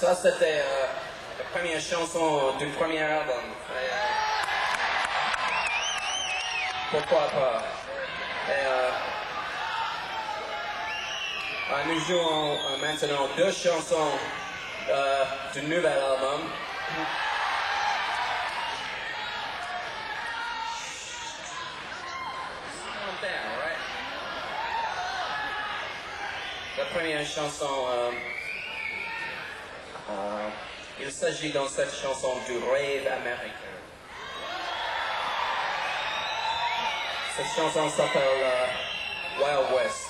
Ça, c'était la première chanson du premier album. Pourquoi pas? Nous jouons maintenant deux chansons du nouvel album. La première chanson, il s'agit dans cette chanson du rêve américain. Cette chanson s'appelle Wild West.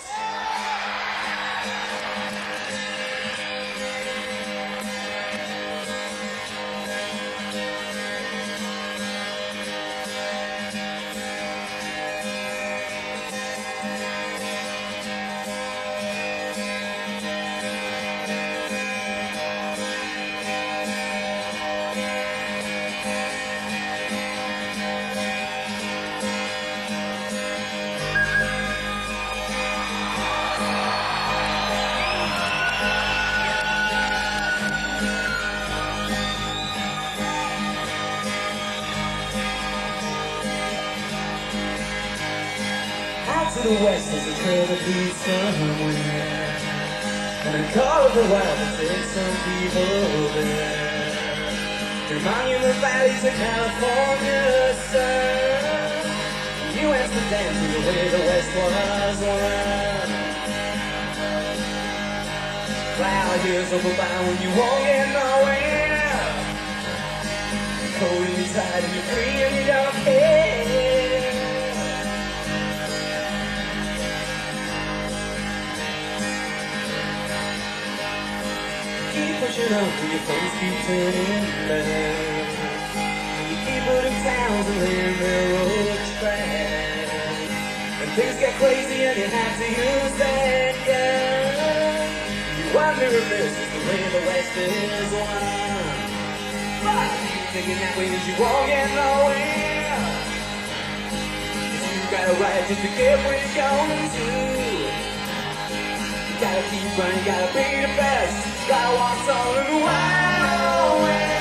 To the west is a trail that leads somewhere, and a call of the wild to take some people there. Through monument valleys of California, sir, New Amsterdam to the way the West was won. Fly out here's overbound when you won't get nowhere. Cold and you're tired and you're free and you don't care. Keep pushing up till your friends keep turning back. You keep putting towns and laying railroad tracks. And things get crazy and you have to use that gun. You wonder if this is the way the West is won. But you keep thinking that way cause you won't get nowhere. Cause you got a right just to get where you're going to. You gotta keep running, gotta be the best. Gotta walk all in the wild west.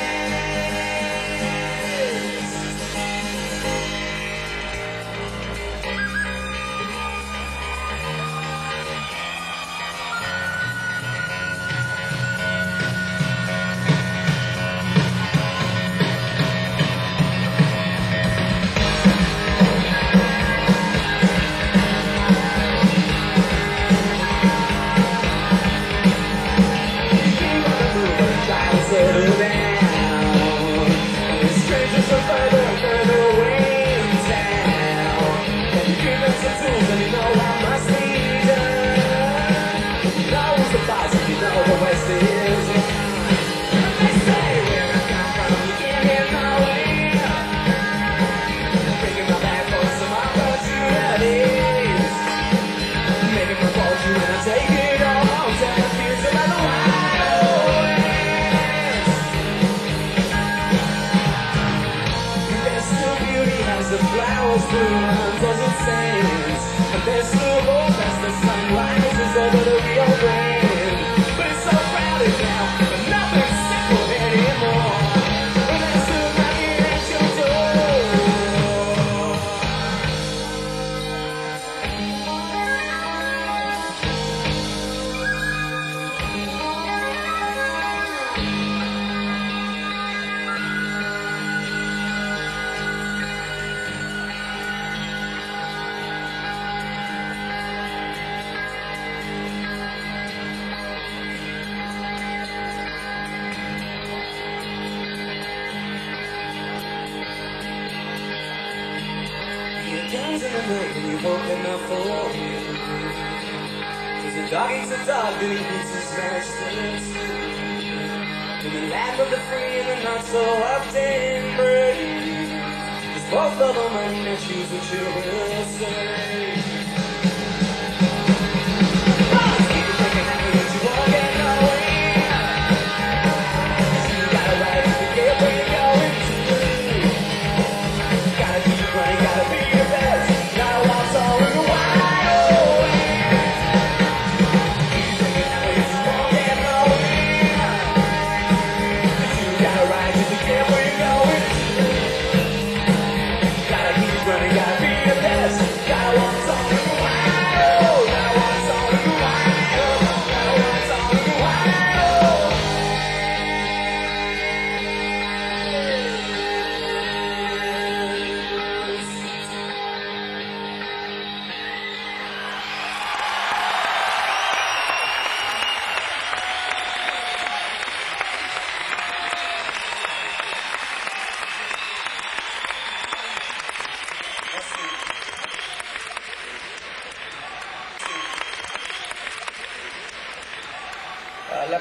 Settle down. And the strangers are further and further away in town. And you give them some tools and you know what must be done. You know who's the boss and you know the West is won. And they say where I come from you can't get nowhere. Breaking my back for some opportunities. Making my fortune and I take it all home. Tell my fears about the wild. The flowers bloom on desert sands, and there's still hope as the sun rises over the Rio Grande. But it's so crowded now, and nothing's simple anymore. But there's still knocking at your door. Guns in the milk and you woke enough for you. Cause the dog eats the dog and he eats his master. In the land of the free and the not so often brave. Cause both of them are men choose what you will say. Keep thinking that way that you won't get nowhere. You gotta ride to get where you're going to. Gotta keep running, gotta be your best. Gotta walk all in the wild west. Keep thinking that way that you won't get nowhere.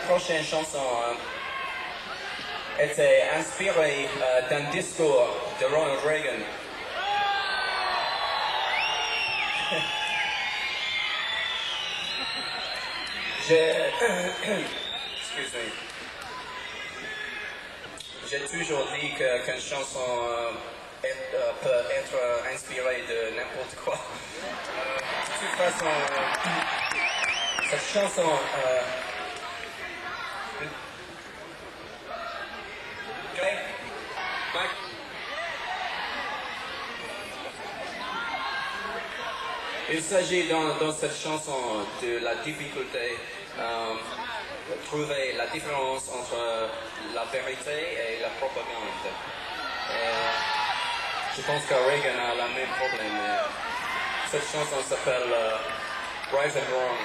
prochaine chanson était inspirée d'un discours de Ronald Reagan. Excuse me. J'ai toujours dit qu'une chanson peut être inspirée de n'importe quoi. De toute façon, cette chanson... Okay? Mike? Il s'agit dans cette chanson de la difficulté de trouver la différence entre la vérité et la propagande. Je pense que Reagan a le même problème. Cette chanson s'appelle Right and Wrong.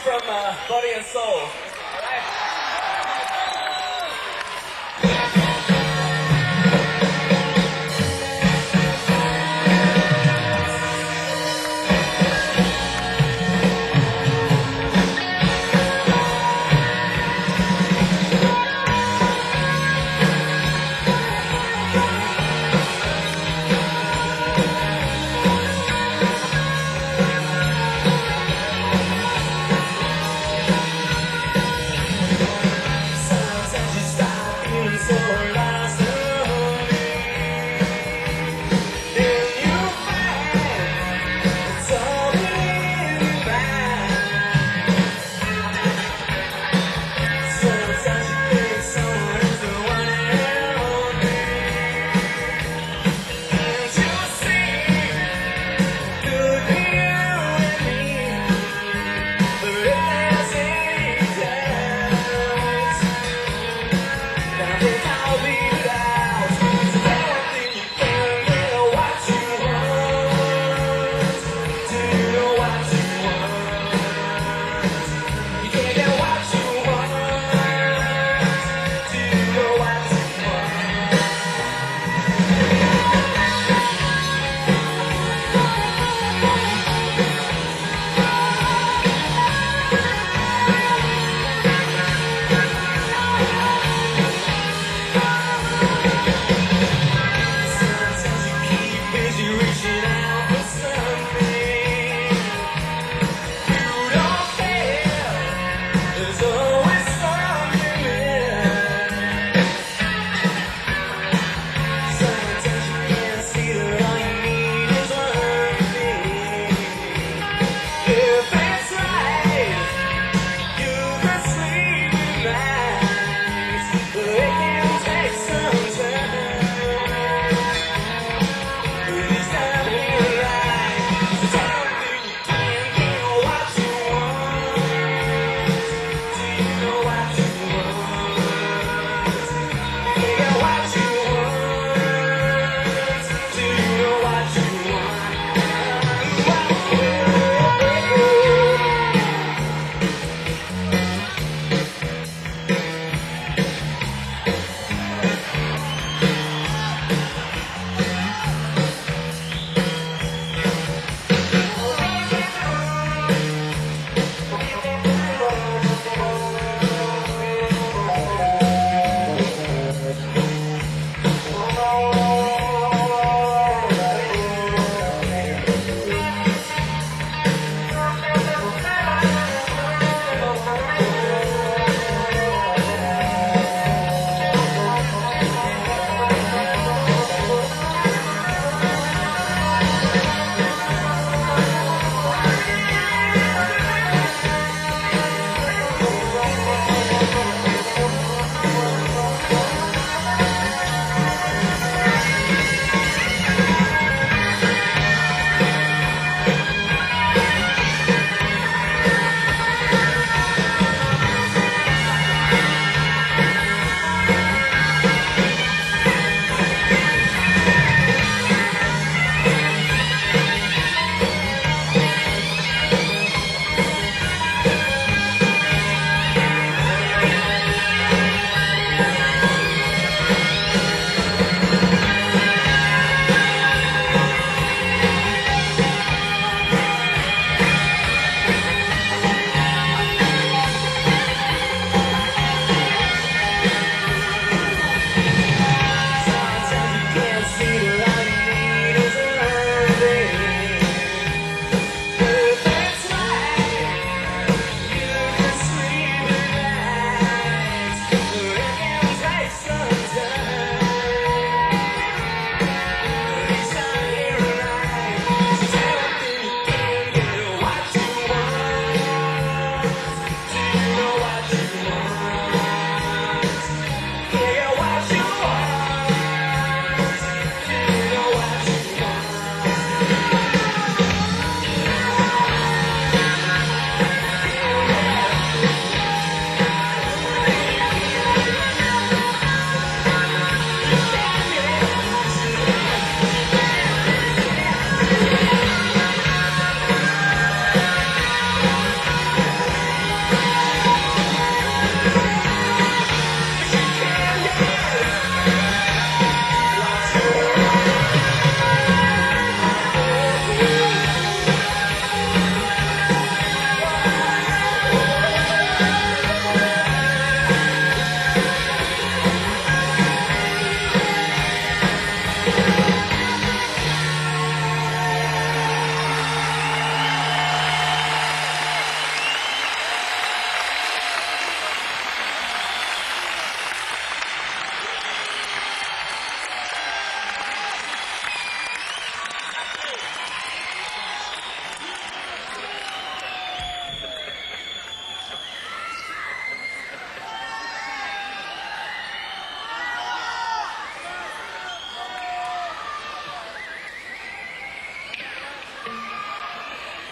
from Body and Soul.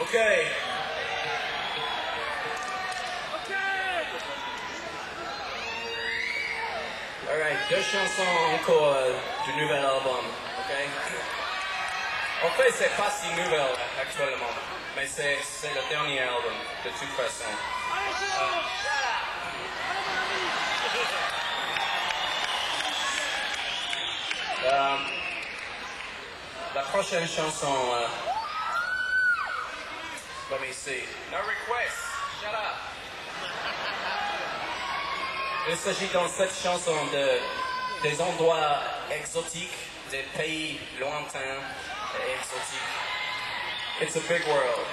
Okay. Alright, deux chansons encore du nouvel album, ok? En fait, c'est pas si nouvel actuellement, mais c'est le dernier album, de toute façon. La prochaine chanson, let me see. No requests, shut up. Il s'agit dans cette chanson des endroits exotiques, des pays lointains et exotiques. It's a big world.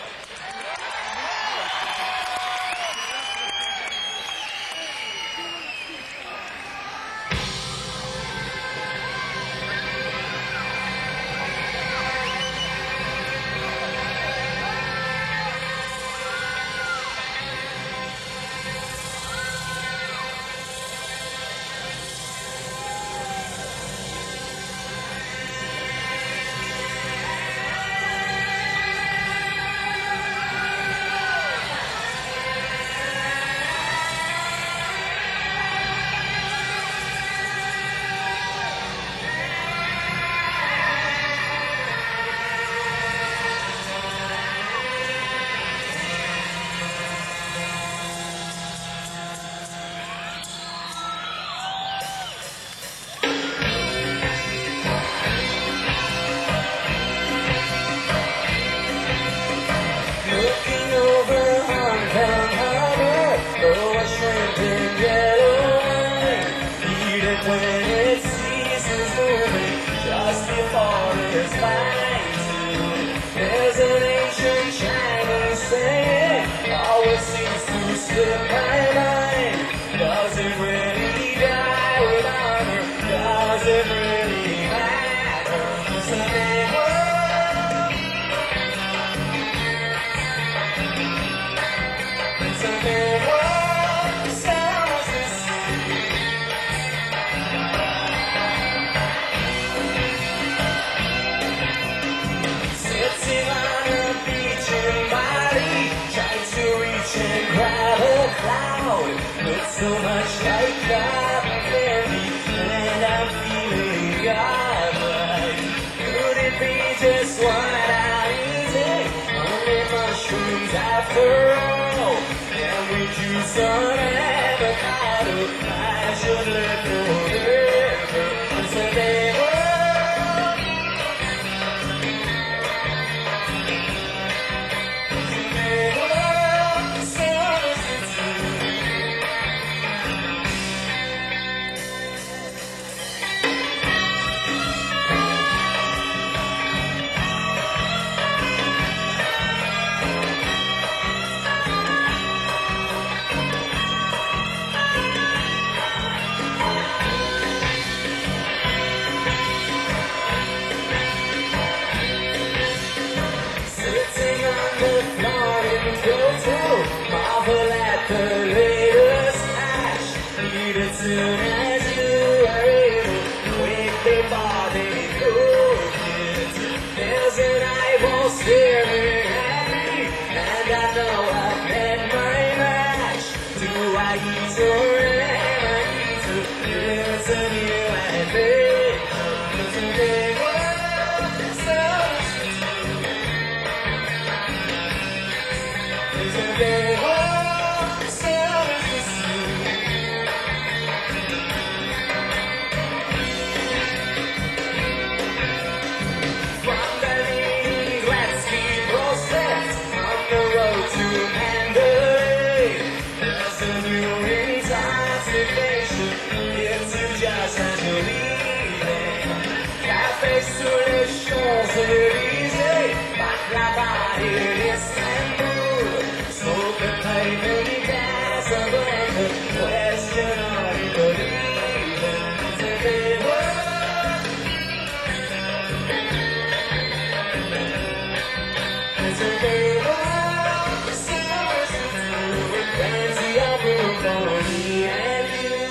Looking over Hong Harbor, oh, a shrinking yellow line, even when it ceases moving, just before it's flying to. There's an ancient Chinese saying, always seems to slip my mind. Does it really die with honor? Does it really matter? It's a big world. Sitting on a beach in Bali, trying to reach and grab a cloud. Looks so much like cotton candy, and I'm feeling godlike. Could it be just what I'm eating? Only mushrooms after all. Can we juice on avocado? I should live forever. It's a day world. Sitting on the floor in Kyoto, marvel at the latest hash. Eat as soon as you are able, quickly body cook it. There's an eyeball staring at me, and I know I've met my match. Do I eat or am I eat to listen to you and me? It's a big world, so it's a big world, so from the Leningrad ski process on the road to Mandalay, there's a new intoxication. It's just as you're leaving. Café sur les Champs-Élysées, baklava in Istanbul. Smoke a pipe in Casablanca, question are you believing? It's a big world. It's a big world. So much to do with plenty of room for me and you.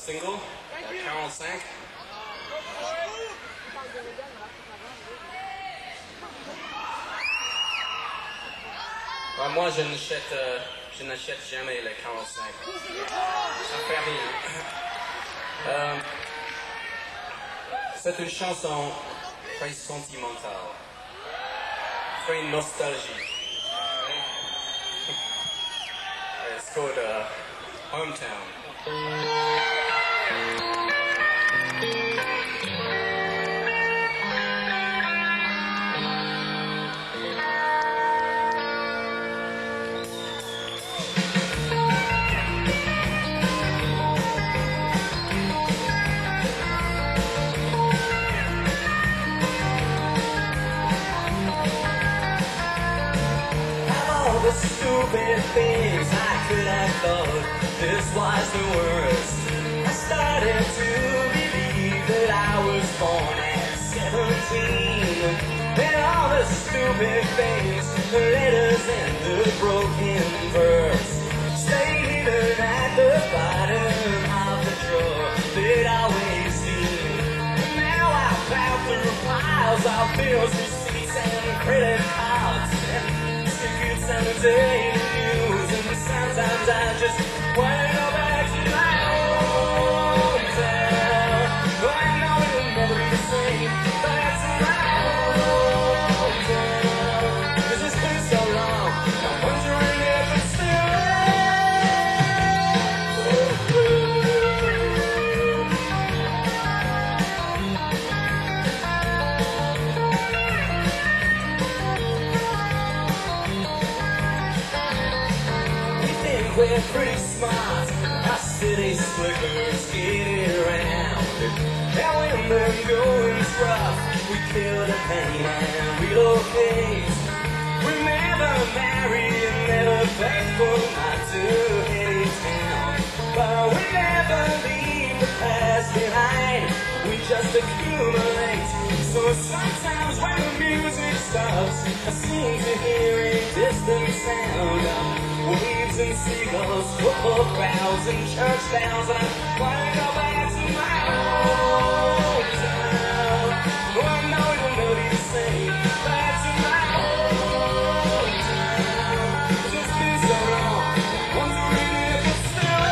single, 45. Moi, je n'achète jamais les 45. Ça fait rien. C'est une chanson très sentimentale, très nostalgique. It's called Hometown. The stupid things I could have thought this was the worst. I started to believe that I was born at 17. And all the stupid things, the letters and the broken verse, stay hidden at the bottom of the drawer that I always seen. And now I plow through piles of bills, receipts and credit cards. Tickets and the daily news, and sometimes I just wanna go back to my hometown. But I know it'll never be the same. Back to my hometown. 'Cause it's been so long, I'm wondering if it's still we're pretty smart, our city slickers get it around. And when the going's rough, we kill the pain and relocate. We're never married and never faithful, not to any town. But we never leave the past behind, we just accumulate. So sometimes when the music stops, I seem to hear a distant sound of waves and seagulls, football crowds and church bells, and I wanna go back to my hometown. Oh, I know it will never be the same. Back to my hometown. It's just been so long, wondering if it's still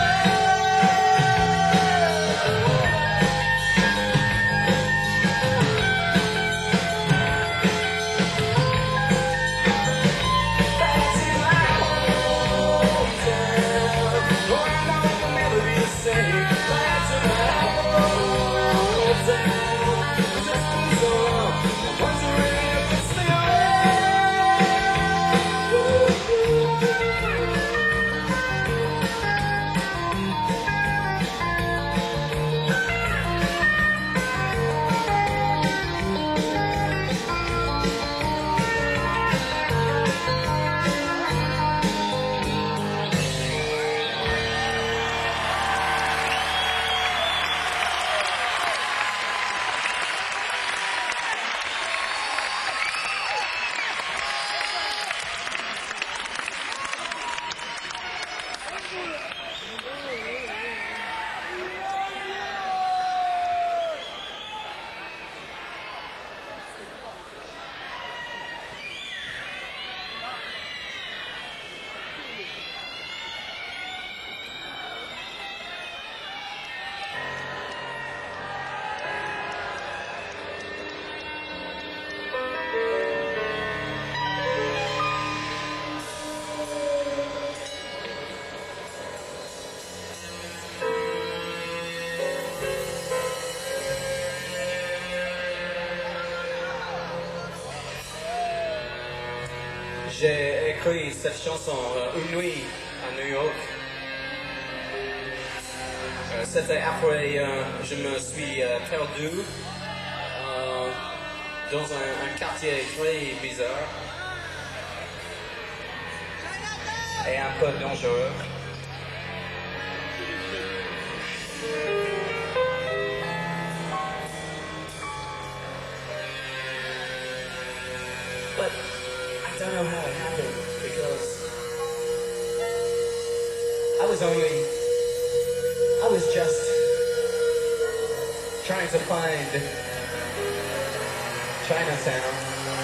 J'ai écrit cette chanson une nuit à New York. C'était après je me suis perdu dans un quartier très bizarre et un peu dangereux. But I don't know how it happened because I was just trying to find Chinatown.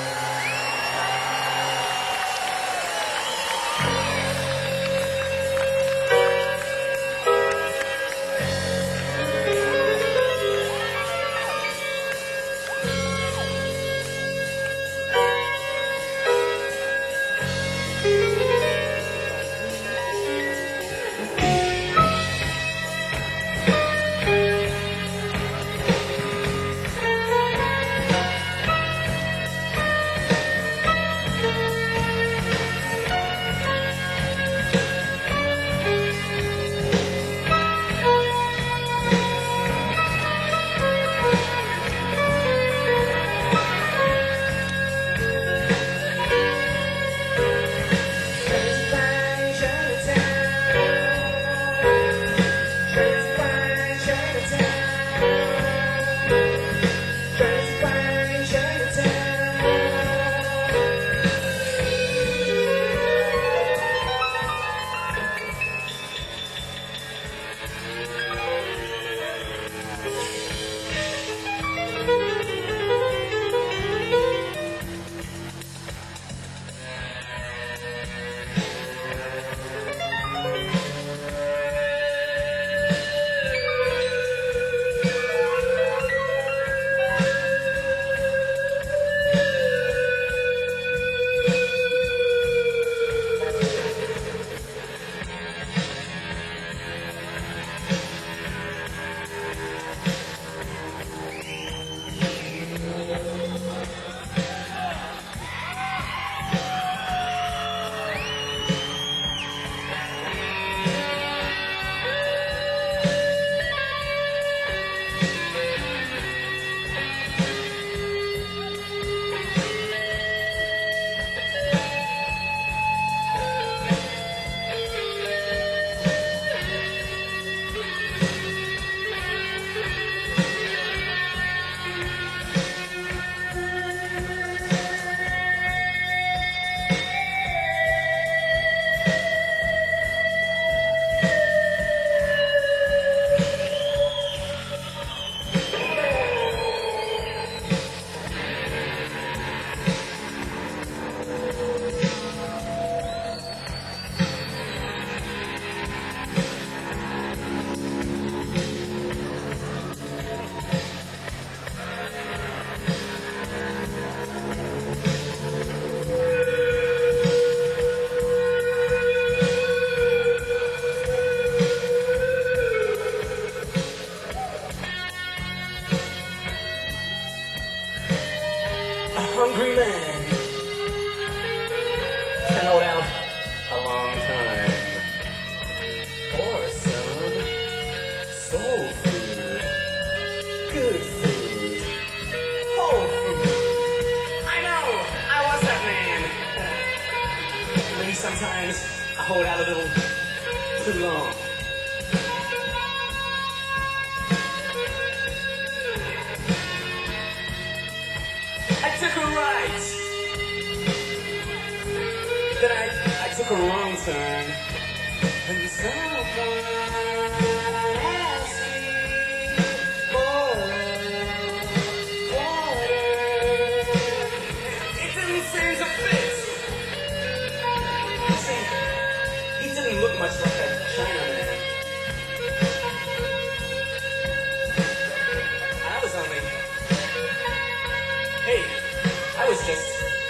Hungry man can hold out a long time for some soul food, good food, whole food. I know, I was that man. Maybe sometimes I hold out a little too long. I took a right. Then I took a wrong turn. And someone asked me for water. It didn't seem to fit. See, he didn't look much like a Chinaman. I was only... Hey, I was just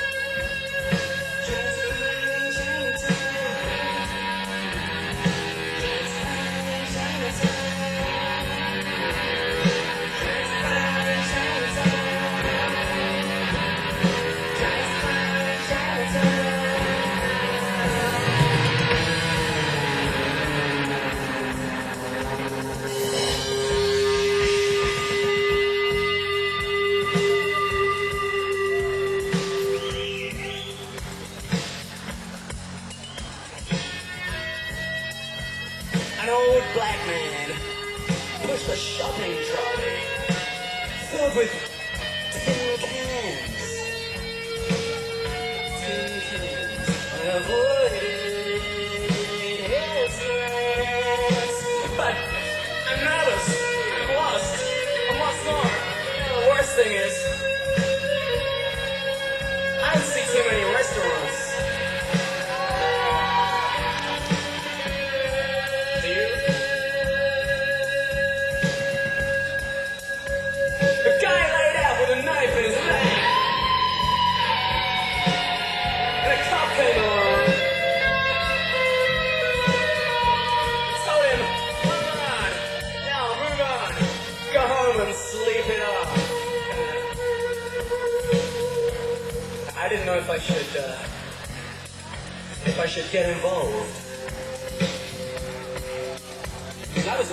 an old black man pushed a shopping trolley filled with tin cans. Tin cans. Avoided his glance. But I'm nervous. I'm lost. I'm lost. room and sleep it off. I didn't know if I should get involved. 'Cause I was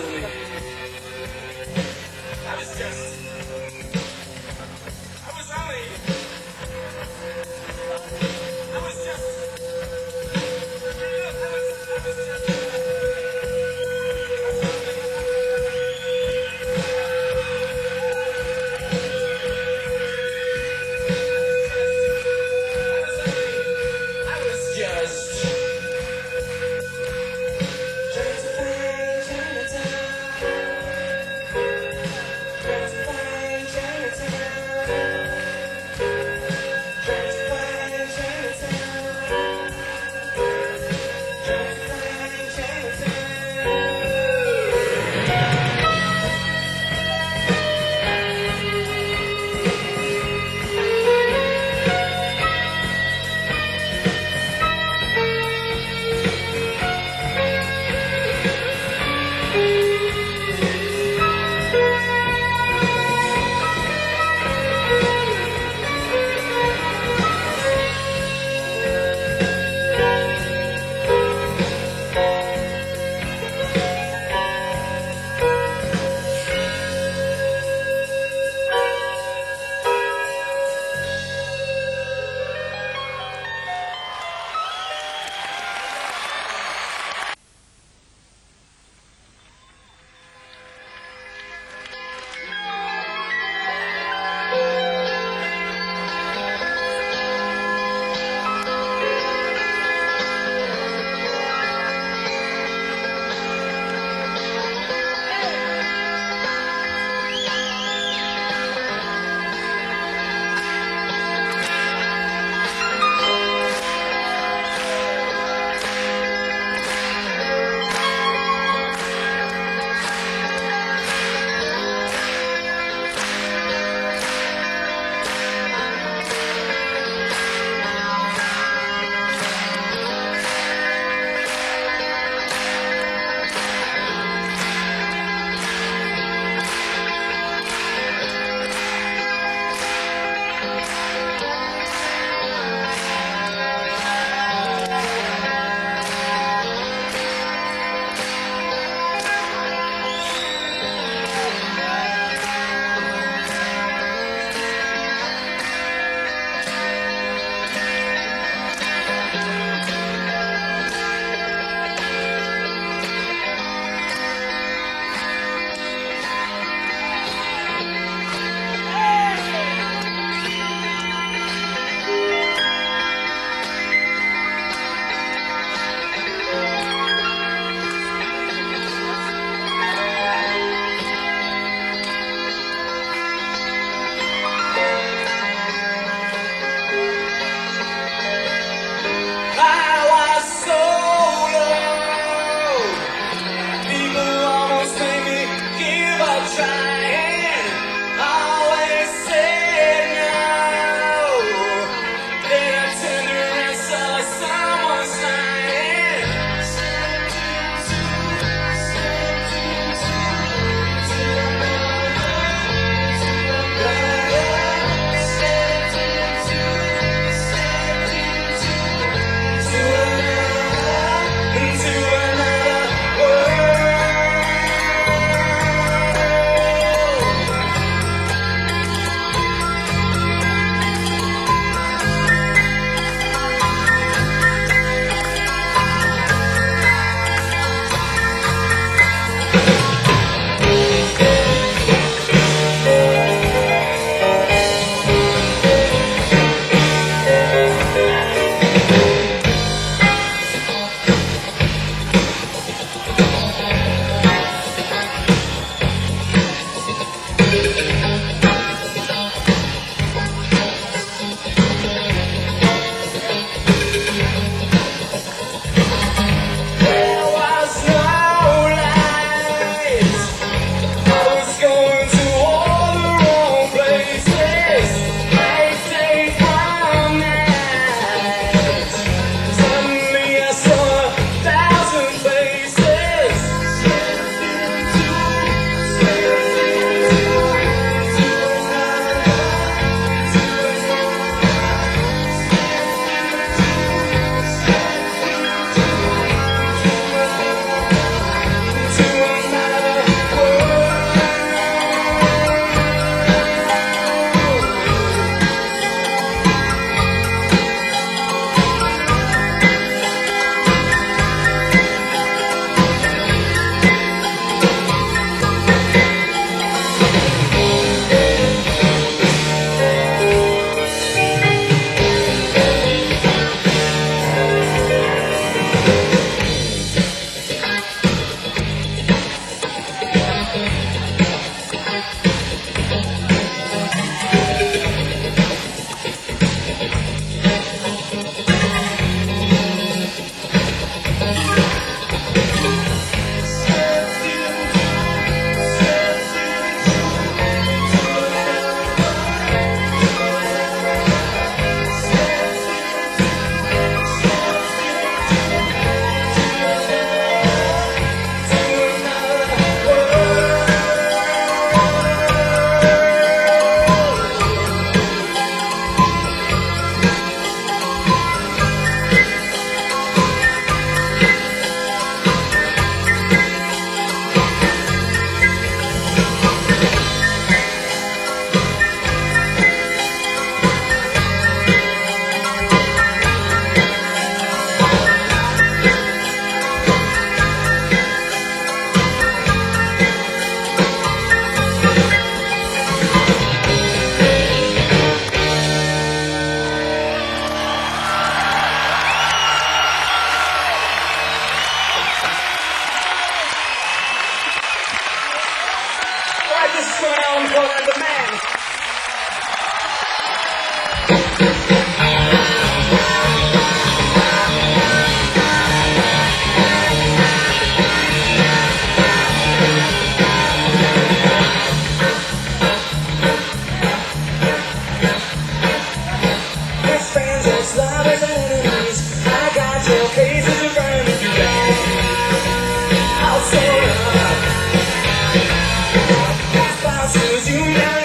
going on for the man. Best friends and lovers and enemies, I got your faces in front of you back. I'll say spouses, you know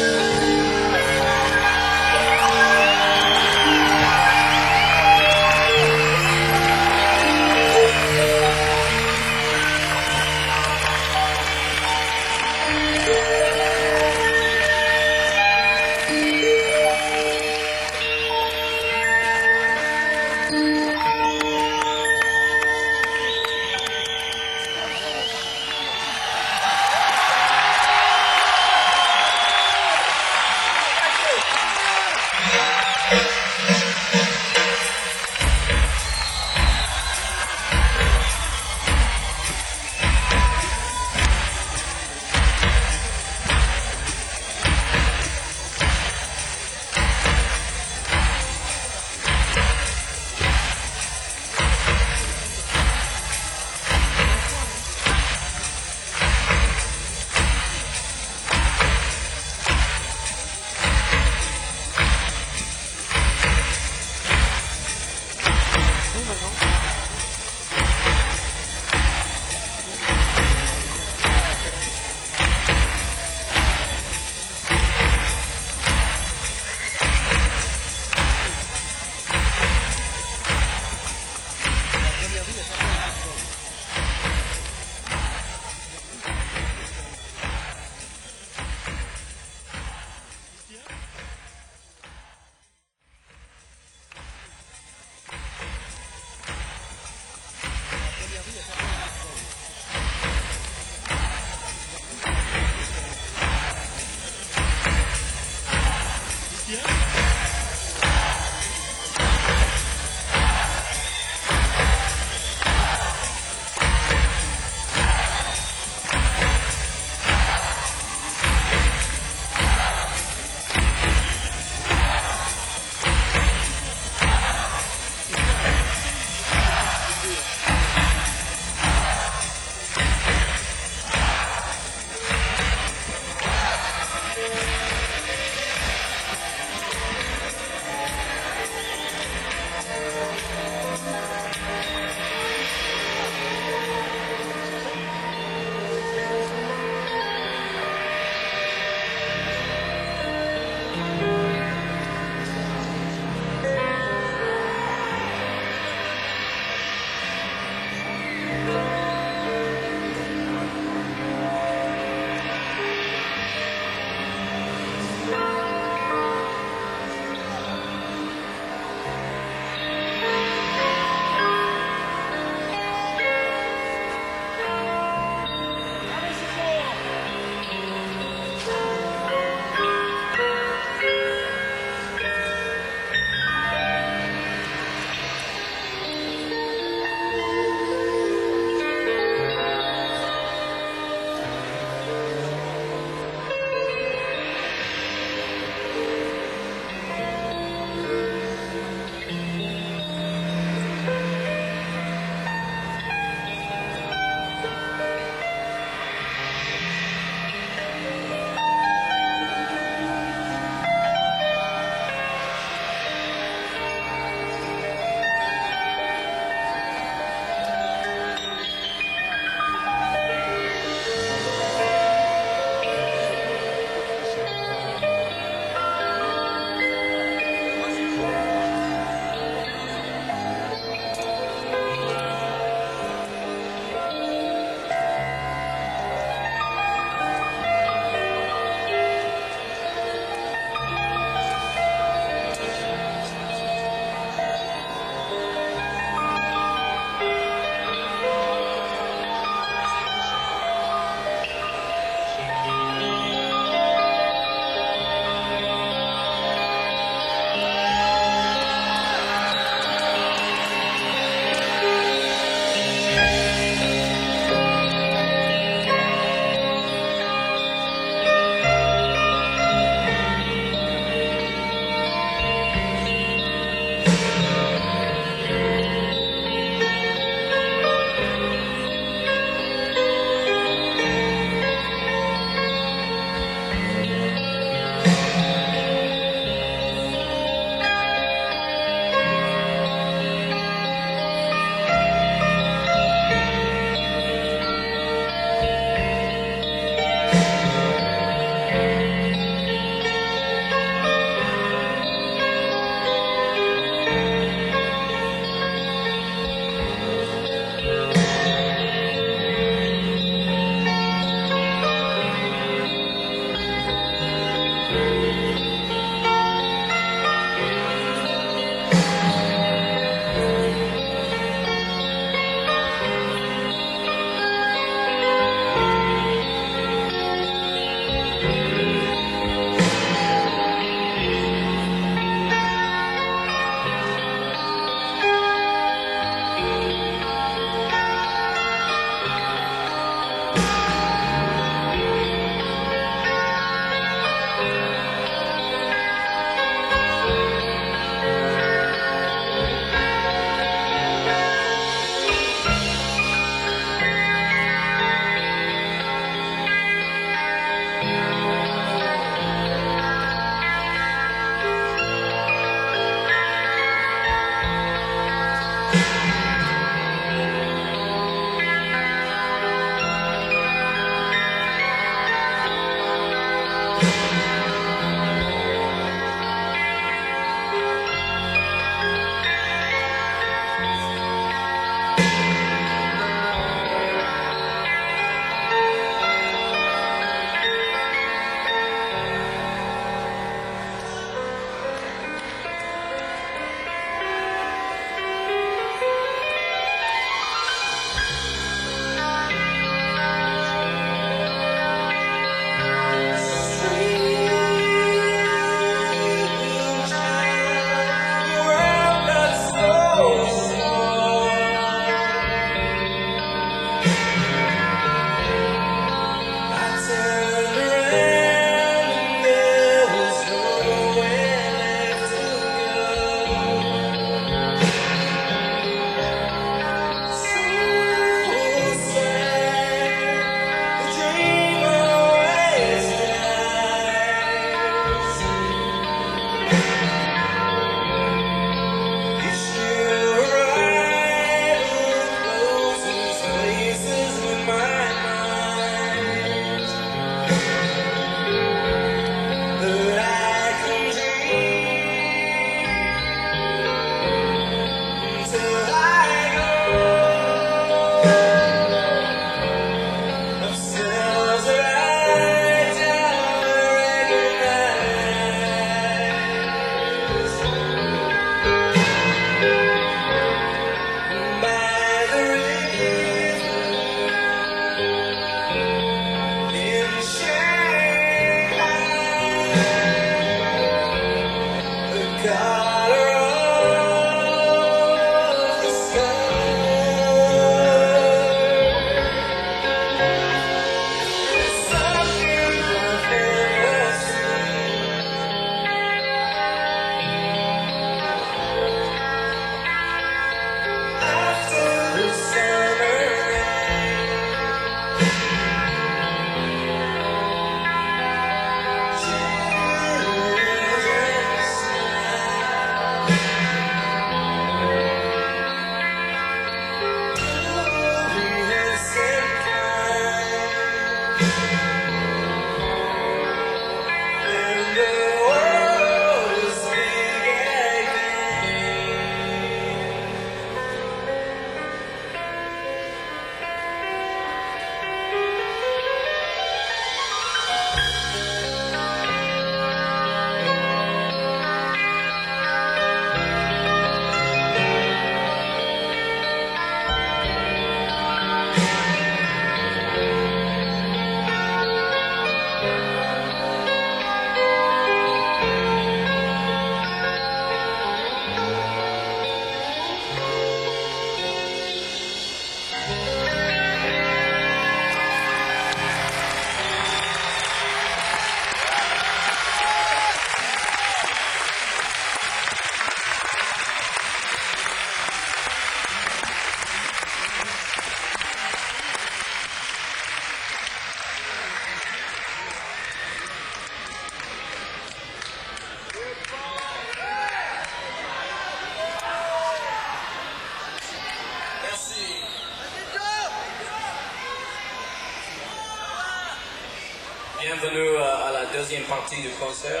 bienvenue à la deuxième partie du concert.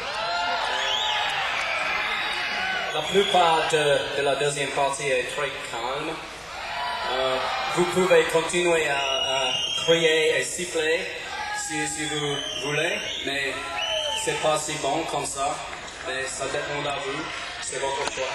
La plupart de la deuxième partie est très calme. Vous pouvez continuer à crier et siffler si vous voulez, mais c'est pas si bon comme ça. Mais ça dépend de vous, c'est votre choix.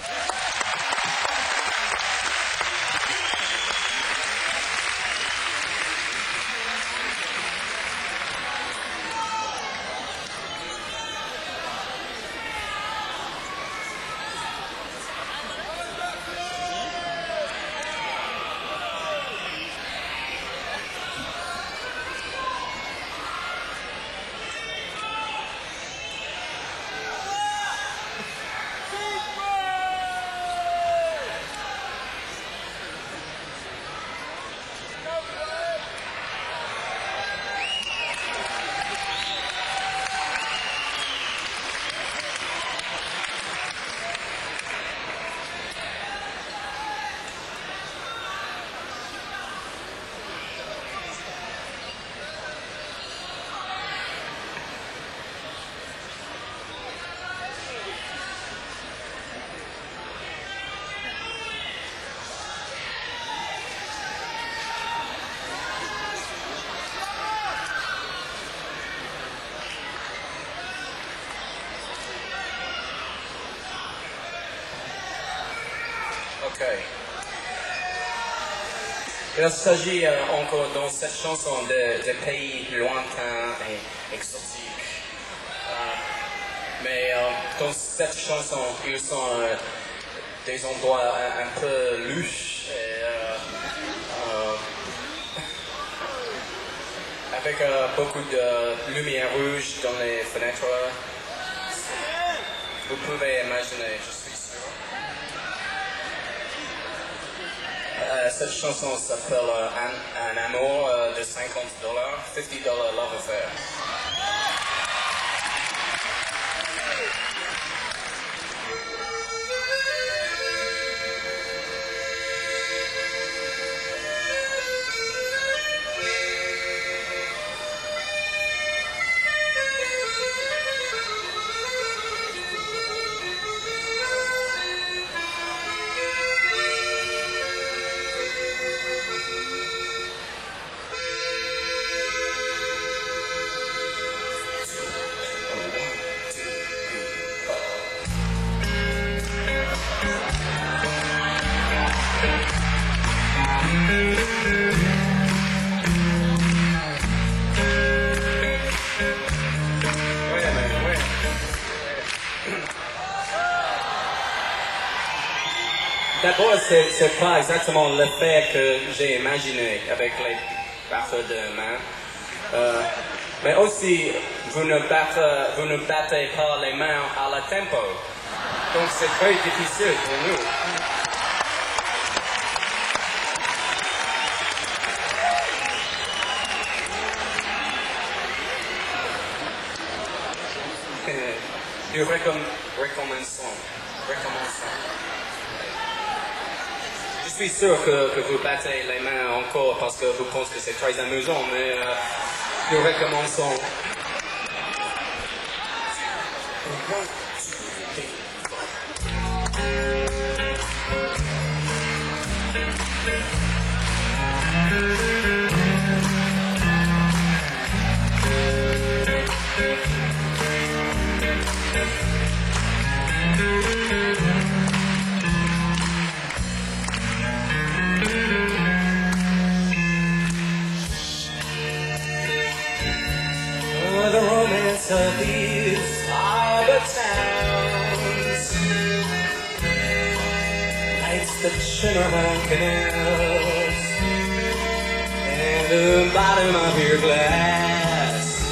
Ok. Il s'agit encore dans cette chanson de pays lointains et exotiques. Mais dans cette chanson, ils sont des endroits un peu louches et avec beaucoup de lumière rouge dans les fenêtres. Vous pouvez imaginer, je suis sûr. Cette chanson s'appelle un amour de $50, $50 love affair. D'abord, c'est pas exactement l'effet que j'ai imaginé avec les batteurs de main. Mais aussi, vous ne battez pas les mains à la tempo. Donc c'est très difficile pour nous. Nous recommençons. Je suis sûr que vous battez les mains encore parce que vous pensez que c'est très amusant, mais nous recommençons. The romance of these harbor towns, lights that shimmer on canals, and the bottom of your glass,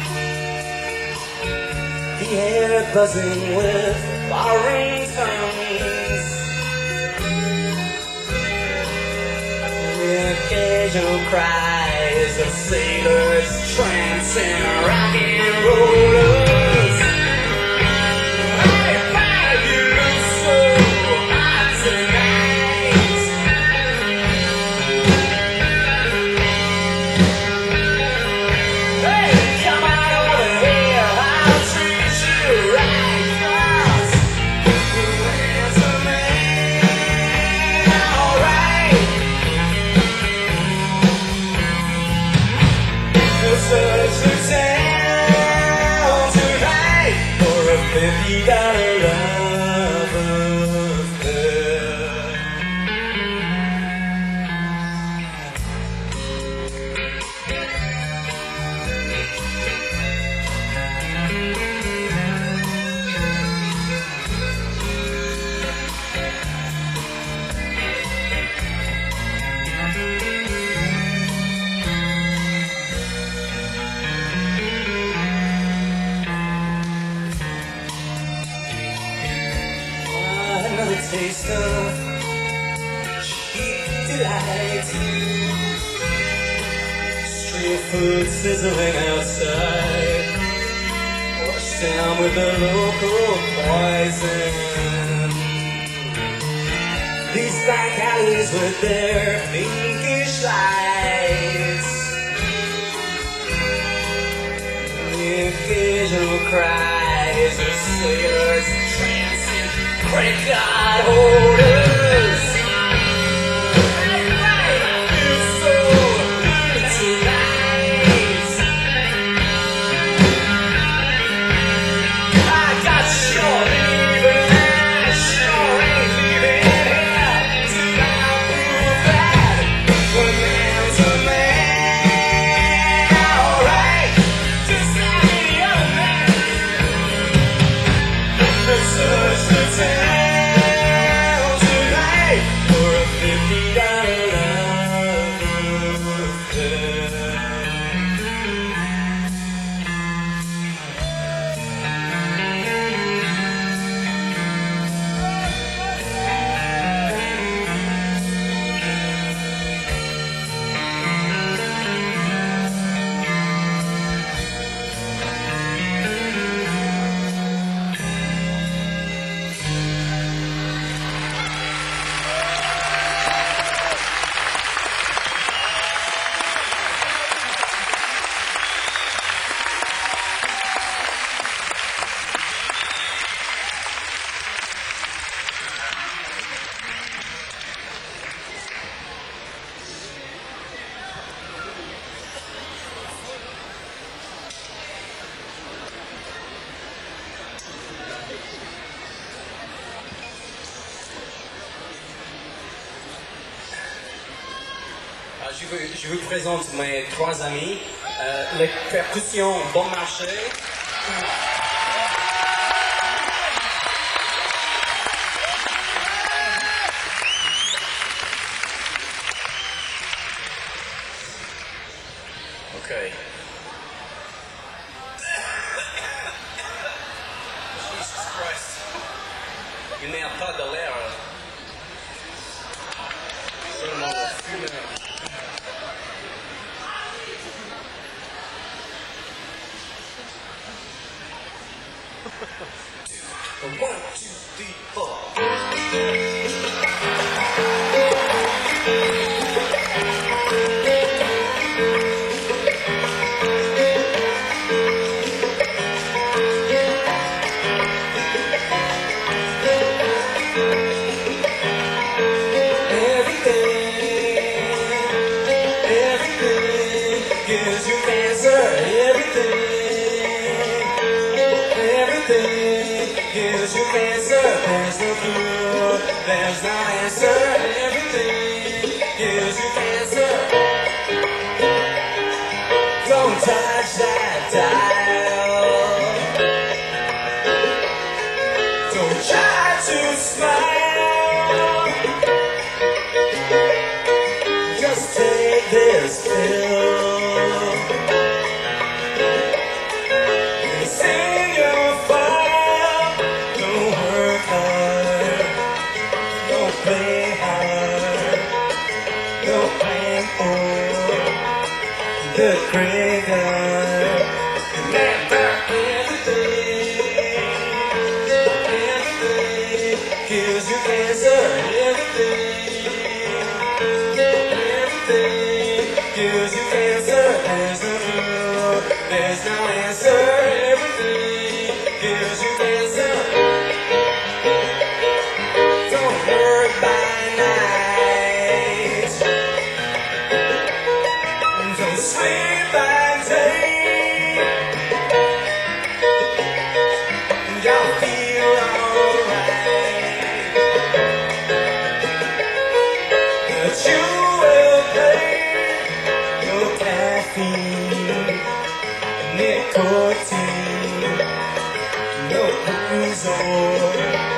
the air buzzing with foreign tongues, the occasional cries of sailors trancing rock and rollers. Hey, babe, you look so hot tonight. Hey, taste of cheap delight. Street food sizzling outside, washed down with the local poison. These back alleys with their pinkish lights, the occasional cries of sailors trancing crank eye holders. It's so good tonight. I got sure leaving, sure ain't leaving here till I prove that one man's a man. Alright, just like any other man. Let's search the town tonight for a $50 love affair. Je vous présente mes trois amis. Les percussions bon marché. Okay. Jesus Christ. Il n'y a pas de l'air. Seulement de fumeur. One, two, three, four. Everything gives you cancer. Everything gives you cancer. There's no cure, there's no answer. Everything gives you cancer. Don't touch that dial. Don't try to smile. Just take this pill. It's in your file. Don't work hard. Don't play hard. Don't plan for the graveyard. Remember everything gives you cancer. Everything gives you cancer. There's no cure, there's no answer. Everything gives you cancer. Don't work by night. Don't sleep by day. Y'all feel alright. But you will pay your caffeine, nicotine, no booze or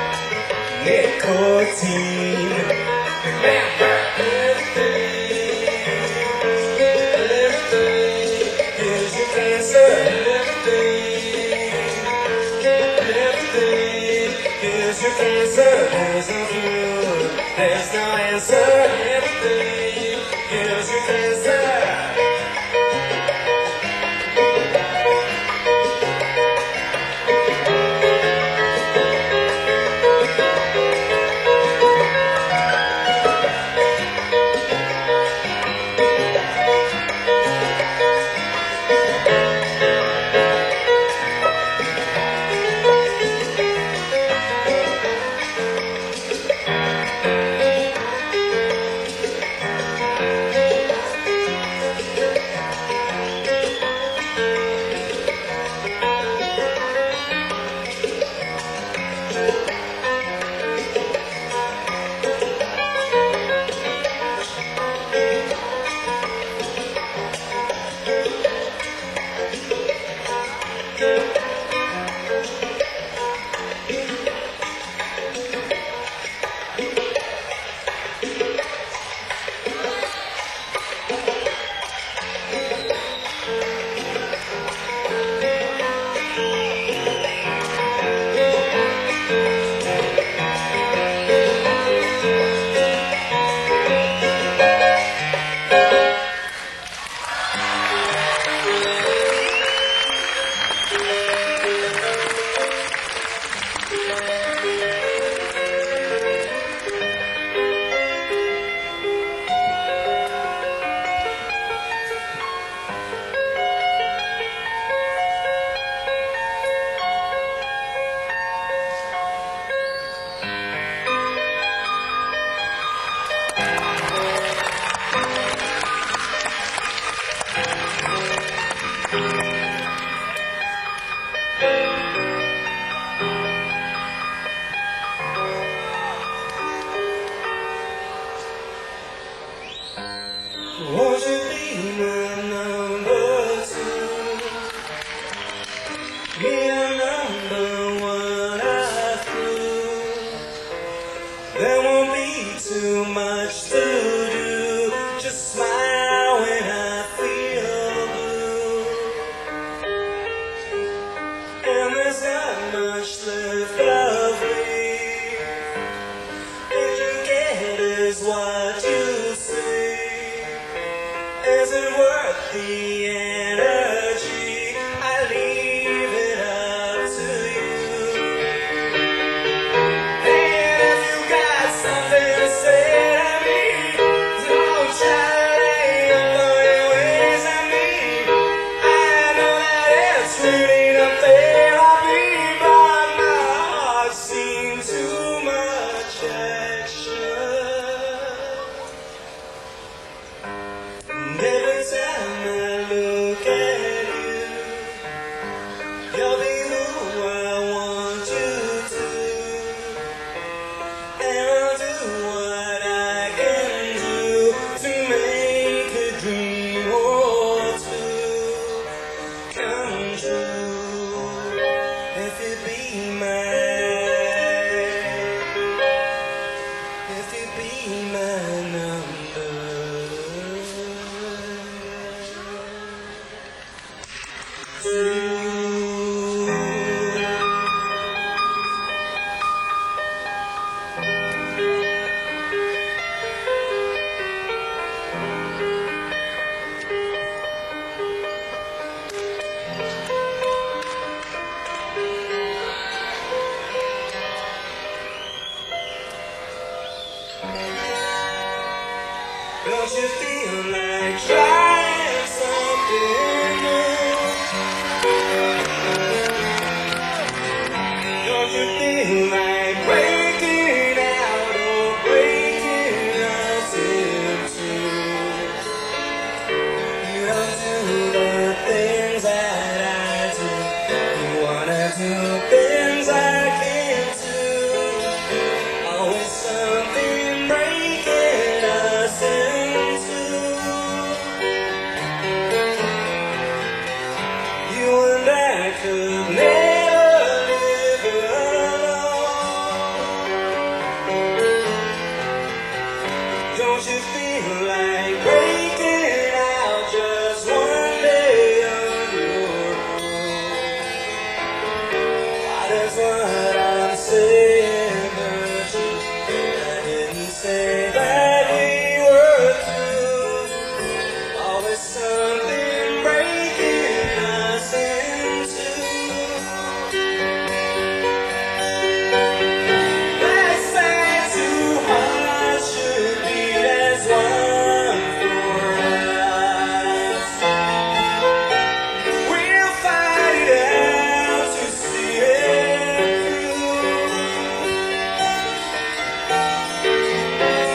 nicotine. Remember everything gives you cancer. Everything gives you cancer. There's no cure. too much to do. Just smile when I feel blue. And there's not much left of me. If you get is what you see. Is it worth the energy? I leave it up to you. And if you got something to say to me, don't try to lay up your ways on me. I know that it's really not fair on me, but my heart's seen too much action. And every time I look at you, you'll be who I want you to. And I'll do what I can do to make a dream or two come true. If you be my number. Don't you feel like trying something new? Don't you feel like breaking out or breaking us in two? You don't do the things that I do. You wanna do things I can't do. Always something breaking us in two. You and I could never live alone. Don't you feel like breaking out just one day on your own? Why does what I'm saying hurt you? I didn't say that we were through. Always something breaking us in two. Let's say two hearts should beat as one for us. We'll fight it out to see it through.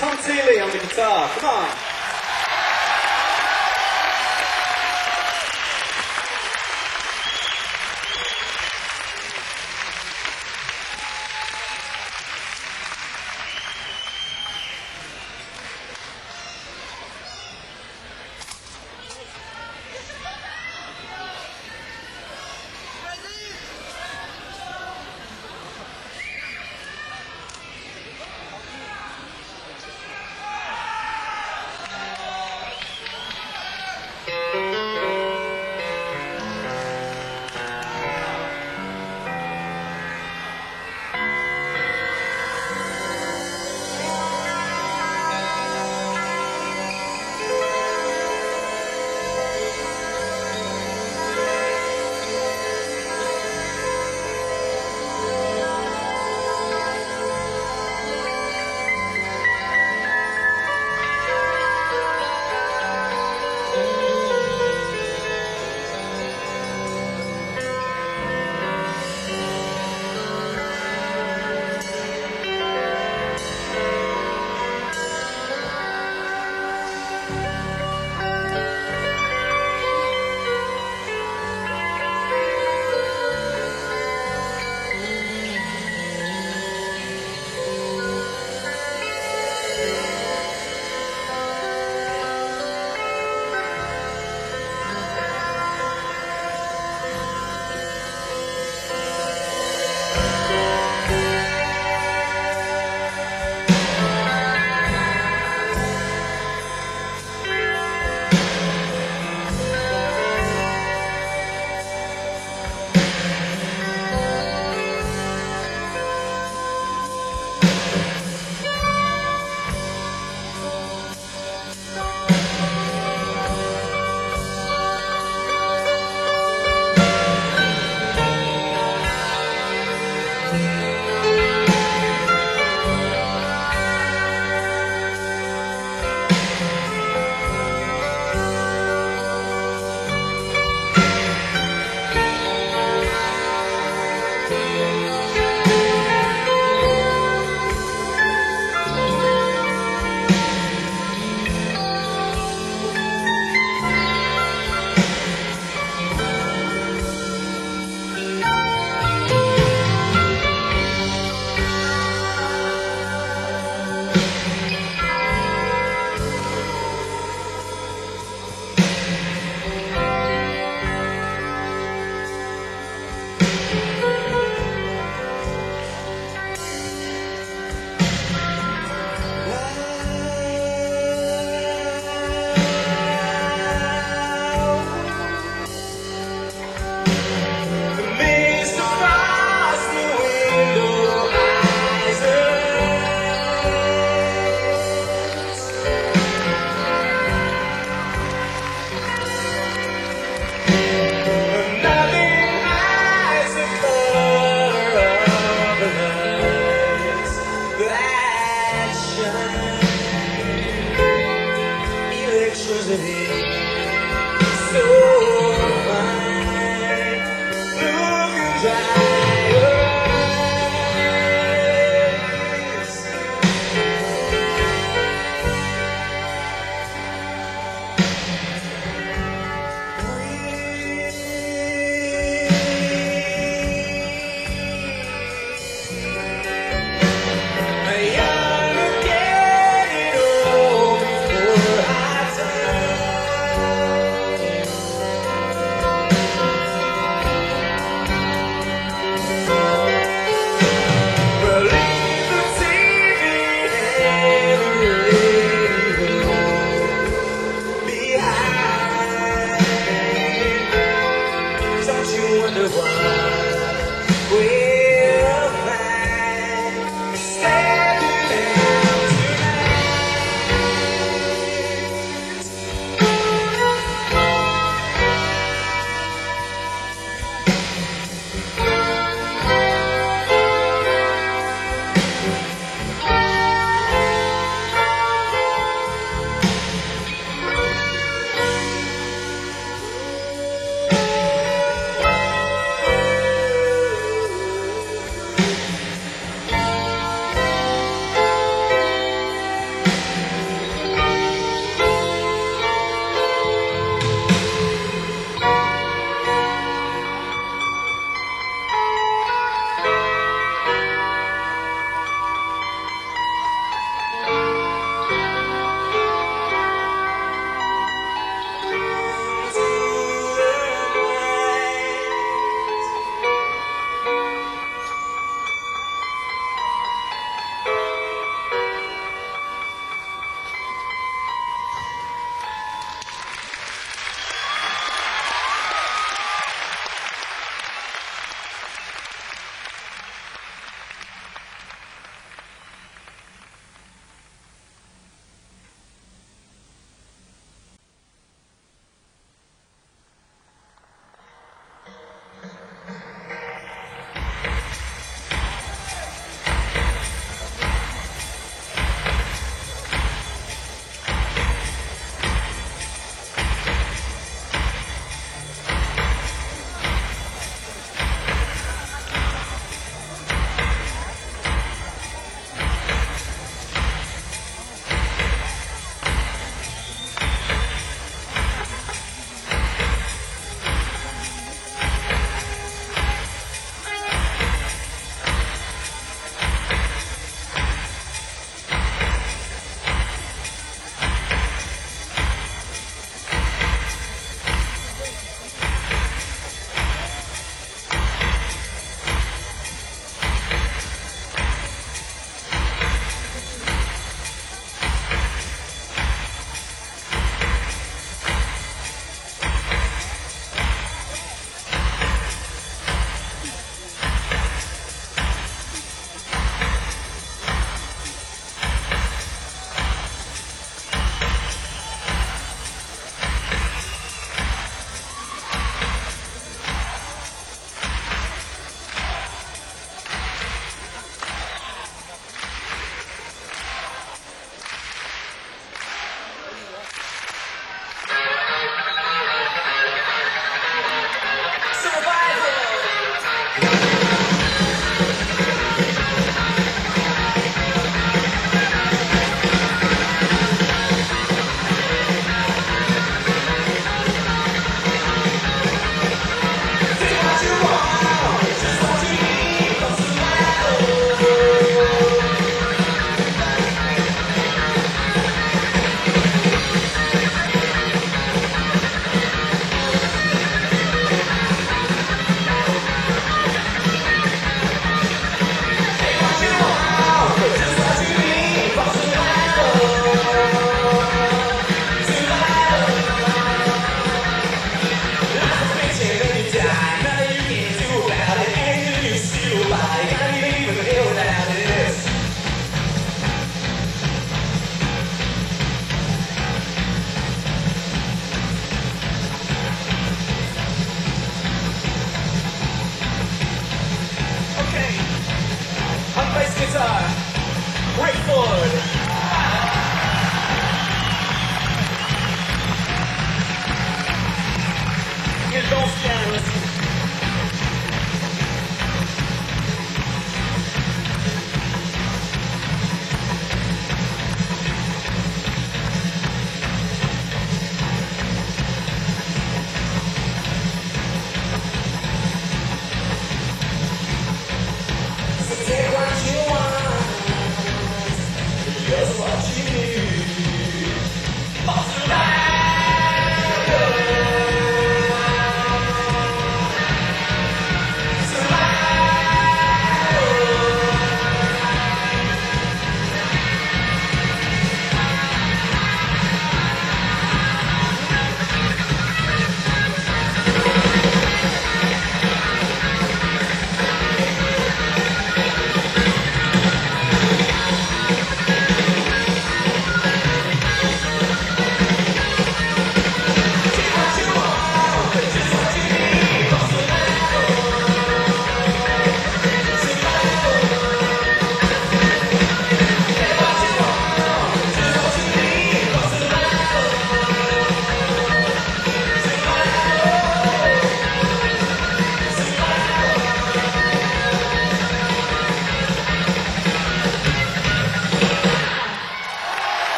Tom Seeley on the guitar. Come on.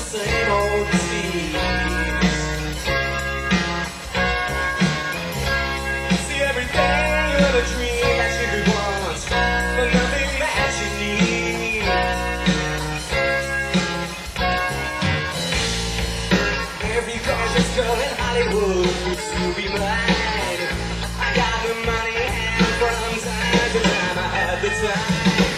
same old disease. See, every day you're a dream that you could want, but nothing that you need. Every gorgeous girl in Hollywood would still be mine. I got the money and from time to time I had the time.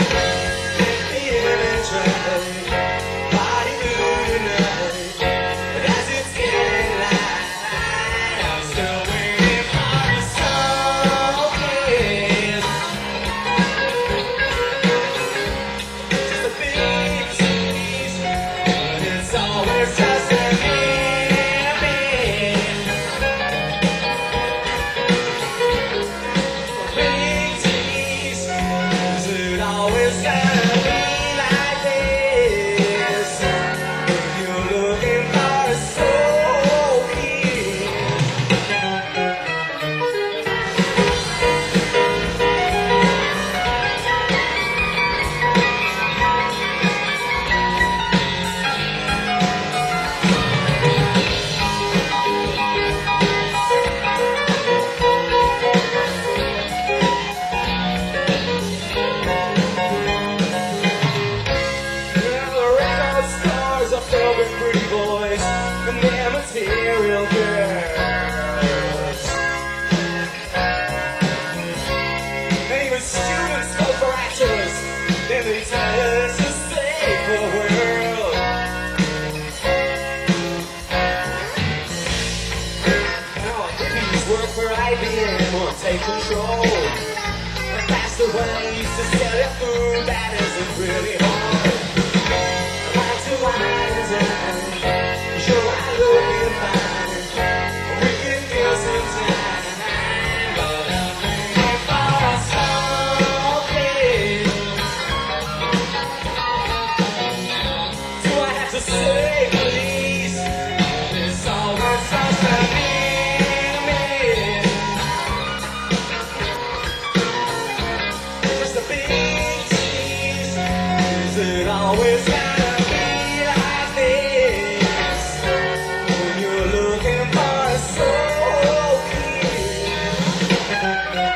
Material girls. And even students go for actors, then they tell us to save the world. Now hippies work for IBM or take control. And that's the way used to sell your food that isn't really hard. Like to wine and show I look in fine. We can feel some time, but nothing for us okay. Do I have to say please? It's always just a minute. Just a big tease. Is it always gotta be like this? When you're looking for a soul key.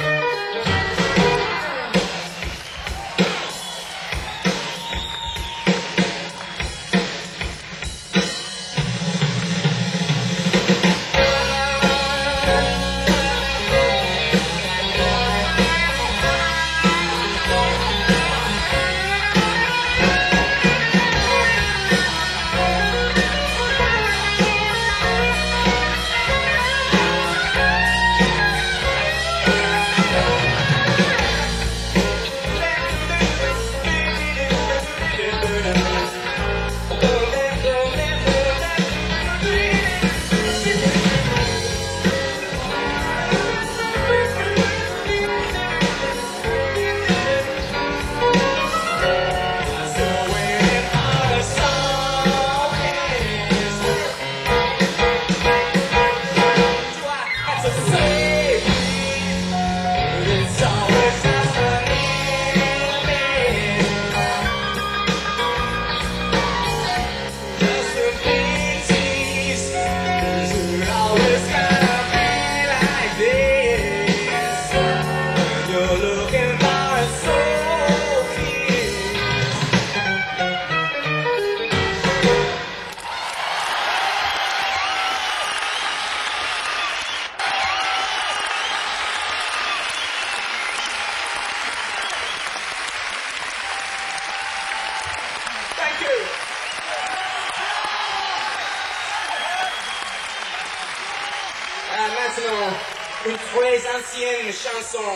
Maintenant, une très ancienne chanson.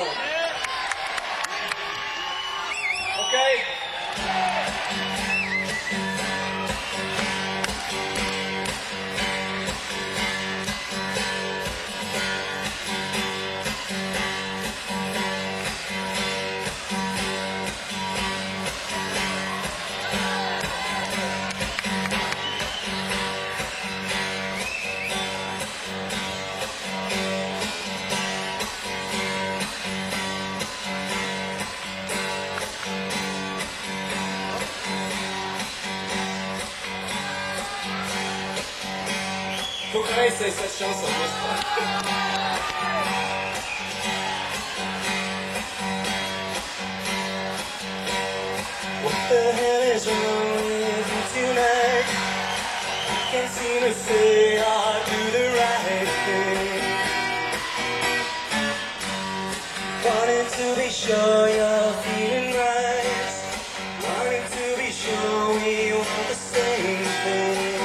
Ok? Vous connaissez cette chanson, n'est-ce pas? What the hell is wrong with you tonight? I can't seem to say or do the right thing. Wanting to be sure you're feeling right. Wanting to be sure we want the same thing.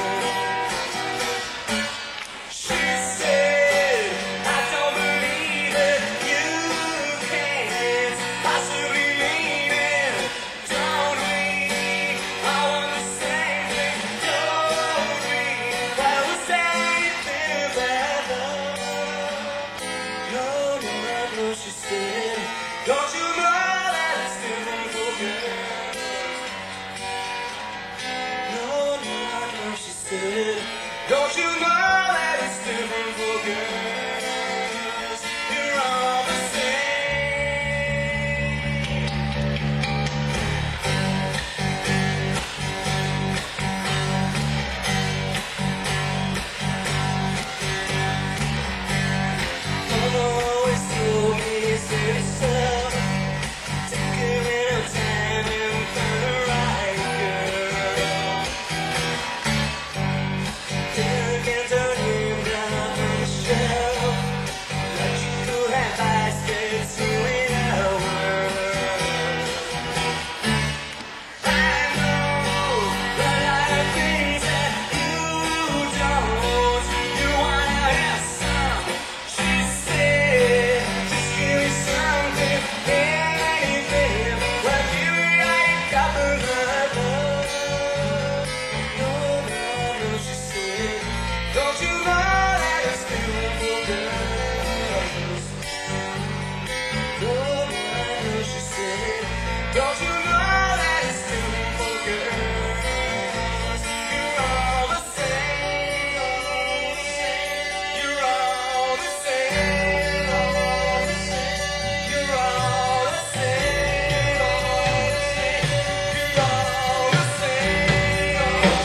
She said, I don't believe it. You can't possibly mean it. Don't we all want the same thing? Don't we want the same thing forever? No, no, no, she said. Don't you know that it's different for girls? No, no, no, she said. Don't you know that it's different for girls? You're all the Mama always told me, said yourself, take a little time and find the right girl. Then again, turn him down on the shelf, like you could have ice to in a world. I know a lot of things that you don't. You wanna have some. She said, just give me something, anything. Well, give me like a couple of love. No, no, no, she said, don't you know that it's beautiful girls? No, no, no, she said, don't you know that it's beautiful girls? You're all the same, you're all the same, you're all the same, you're all the same,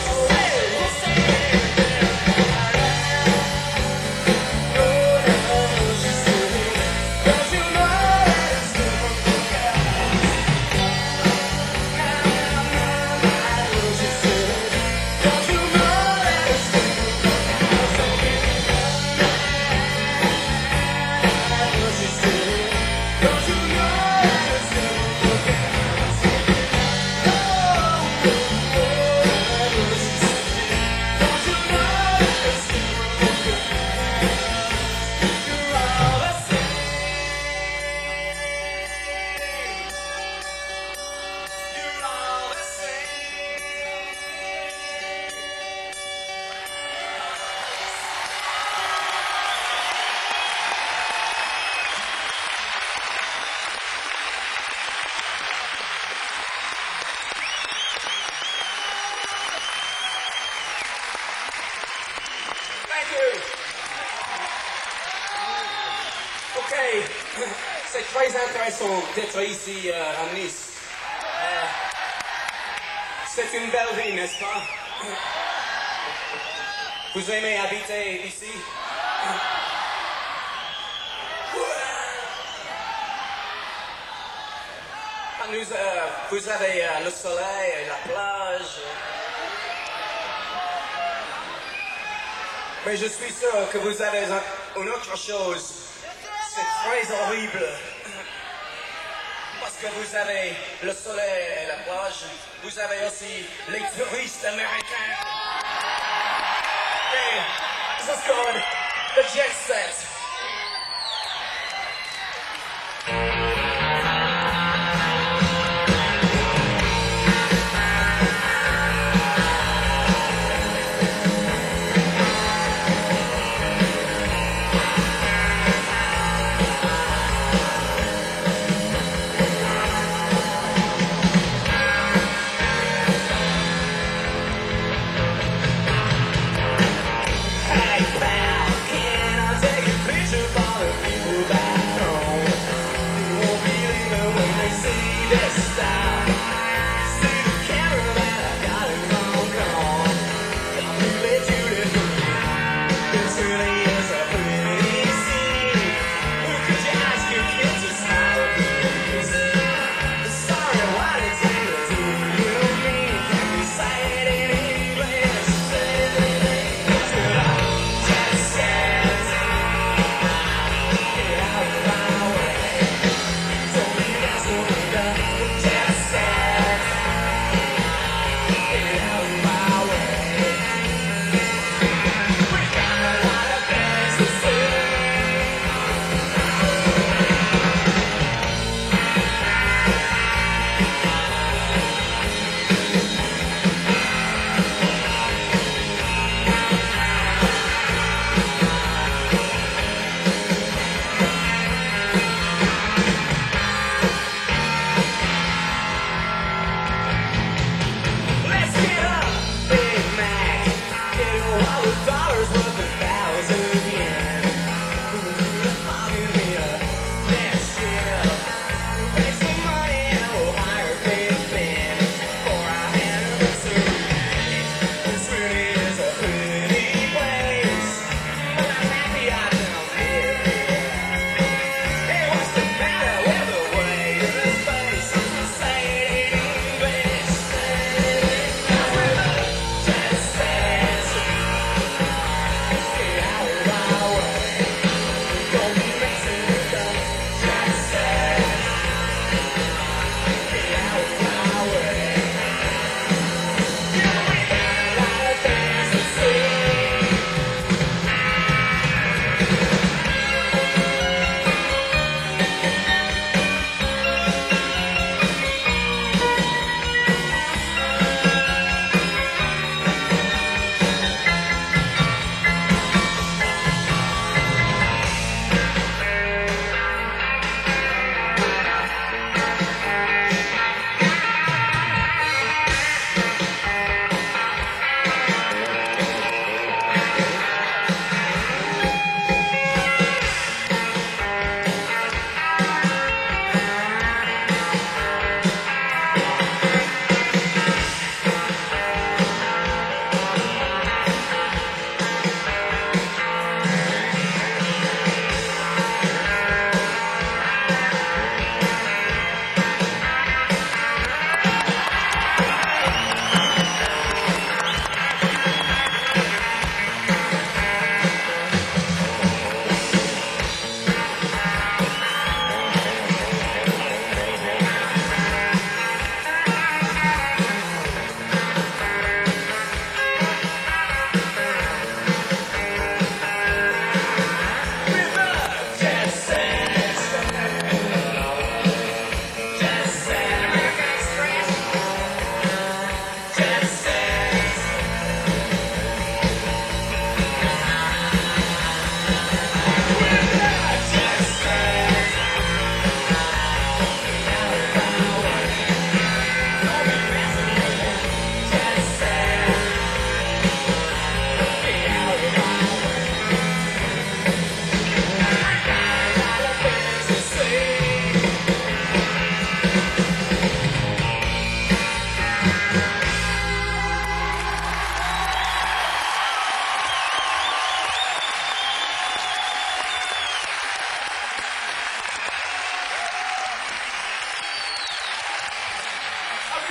No, no, no, she said, don't you know that it's beautiful girls? She said, don't you know that it's beautiful girls? She said, don't you know that it's beautiful girls? She said, don't you know that it's beautiful girls? You're all the same. You're all the Thank you. Ok, c'est très intéressant d'être ici à Nice. C'est une belle ville, n'est-ce pas? Vous aimez habiter ici? Vous avez le soleil et la plage. Mais je suis sûr que vous avez une autre chose. C'est très horrible. Parce que vous avez le soleil et la plage. Vous avez aussi les touristes américains. Hey, this is called the jet set. Hey, pal, can I take a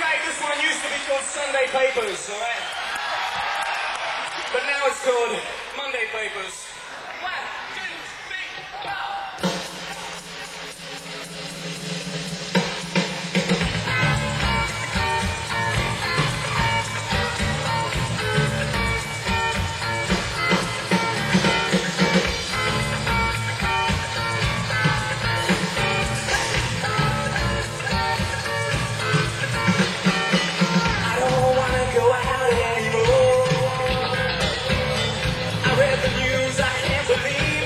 Okay, this one used to be called Sunday Papers, alright? But now it's called Monday Papers. One, two, three, four. I don't wanna go out anymore. I read the news, I can't believe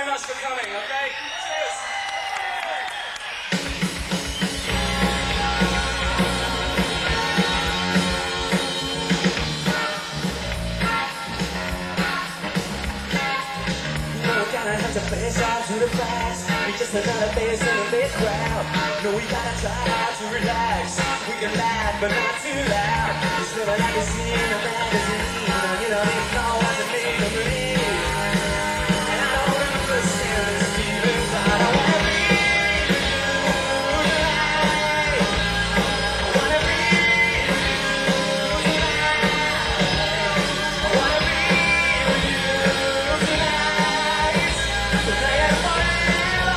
very much for coming, okay? Cheers! Gotta have to face up to the facts. We're just another face in a big crowd. No, we gotta try hard to relax. We can laugh, but not too loud. It's never like a scene in a magazine. You don't even know what to make of me. And I don't understand this feeling, but I wanna be you tonight. I wanna be you tonight. I wanna be with you tonight. Tonight and forever.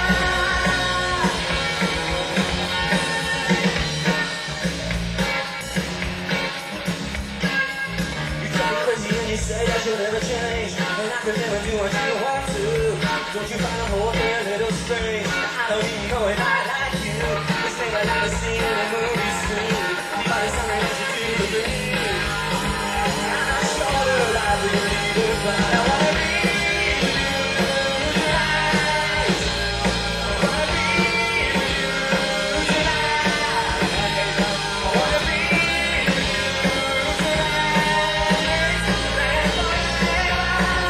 You drive me crazy and you say that you'll never change, and I could never do what you want to. Don't you find a whole thing a little strange? I don't even know if I like you. It's never like a scene in a movie screen. But it's something that you do believe. I'm not sure that I believe it, but I wanna be with you tonight. I wanna be with you tonight. I wanna be with you tonight. Tonight and forever.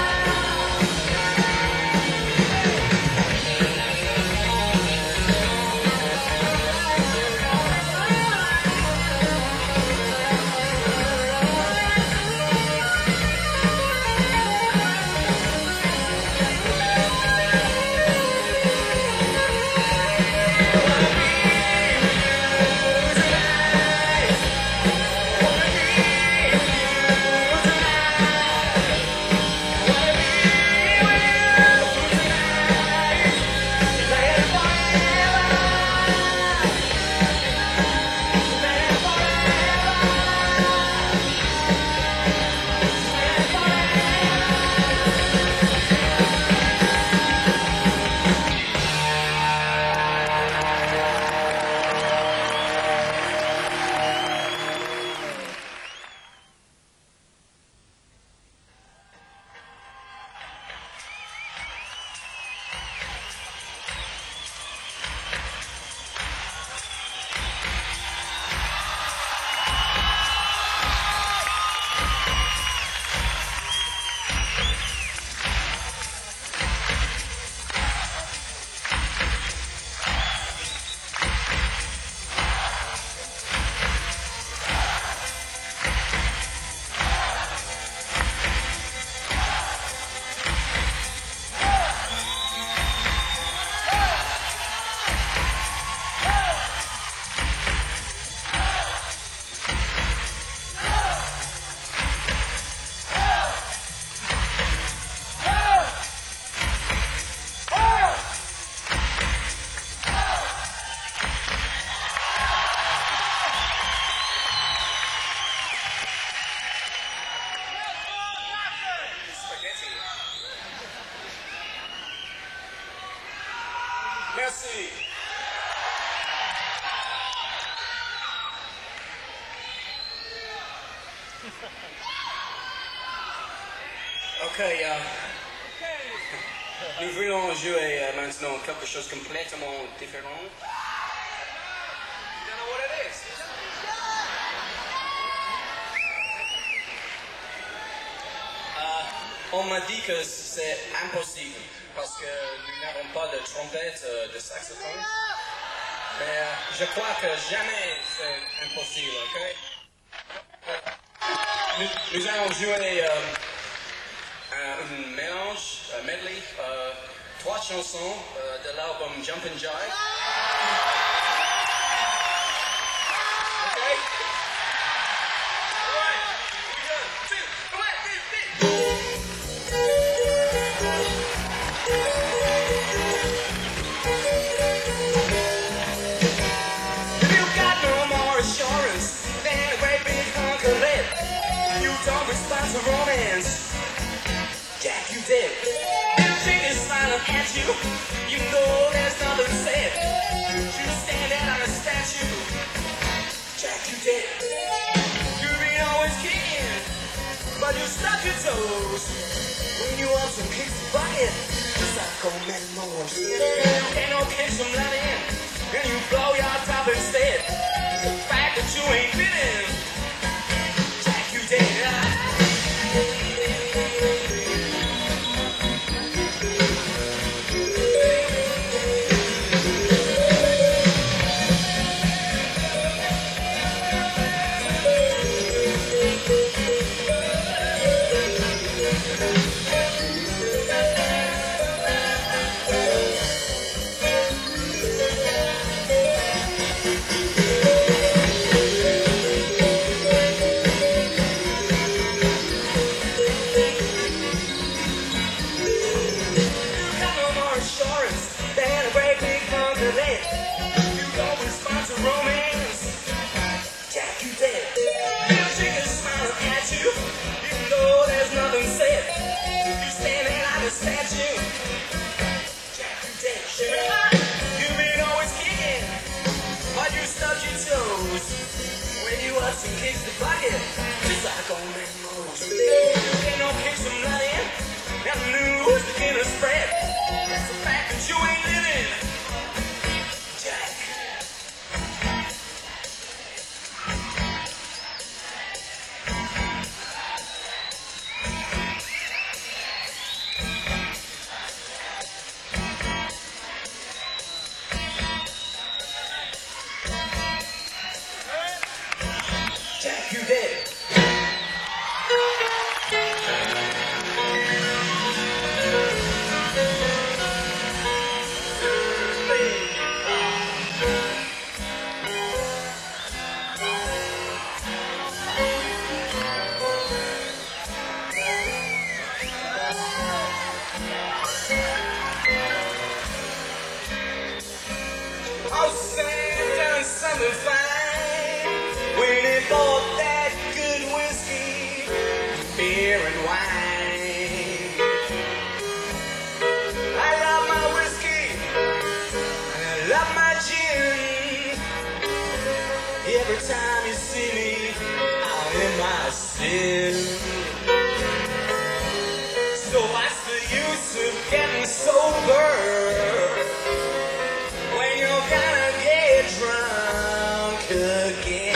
Merci. Ok, nous voulons jouer maintenant quelque chose complètement différent. You don't know what it is? On m'a dit que c'est impossible parce que nous n'avons pas de trompette, de saxophone. Mais je crois que jamais c'est impossible, ok? Nous allons jouer un mélange, un medley, 3 chansons de l'album Jumpin' Jive. Ok? Alright, 1, 2, come on, this. If you got no more assurance than a great big hunk of lead, you don't respond to romance. Jack, you did. And she is smiling at you. You know there's nothing said. You stand there like a statue. Jack, you did. You've been always kicking, but but you stub your toes. When you want some kicks the bucket, just like old man Morse. Ain't no kick some money in, and you blow your top instead. The fact that you ain't fitting, Jack, you dead. And kicks the bucket, just like old man Morse. Ain't no kick some nut in, and lose the dinner spread. That's the fact that you ain't living, Jack. Jack, you dead. Oh, Sam done something fine when he bought that good whiskey, beer and wine. I love my whiskey and I love my gin. Every time you see me out in my sin. So what's the use of getting sober when you're gonna get drunk again?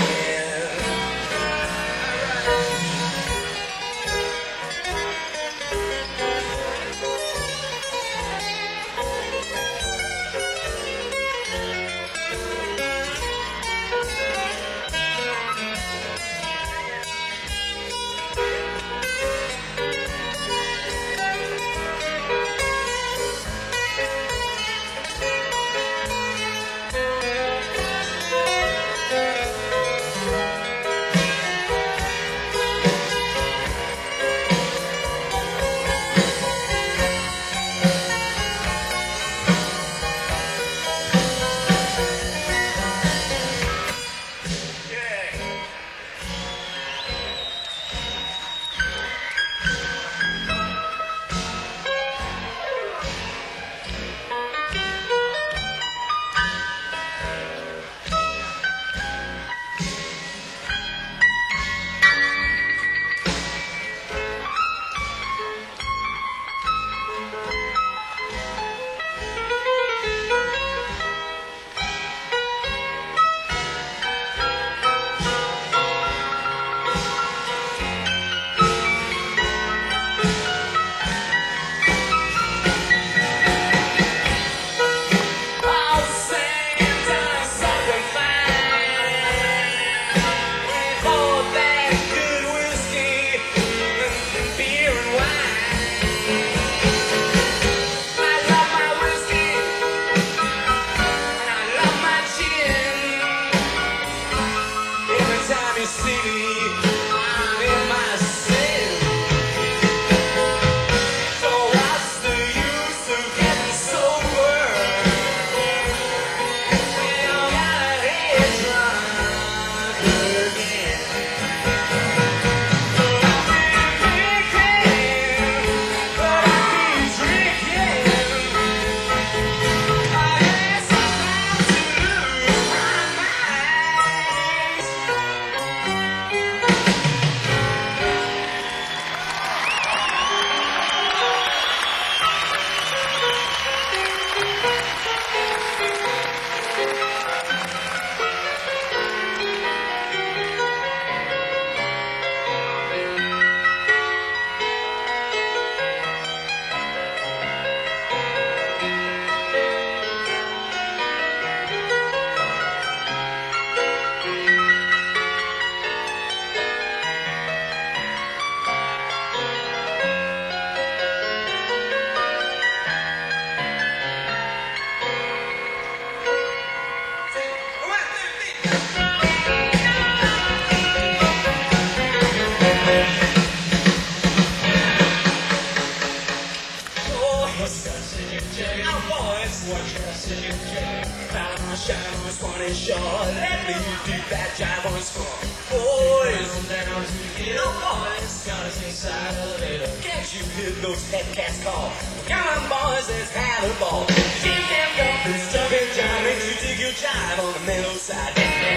down to get a voice, got us inside elevator. Can't you hear those head cats call? Come on, boys, let's have a ball. Jim Jam Jump is jumping John, makes you dig your jive on the mellow side.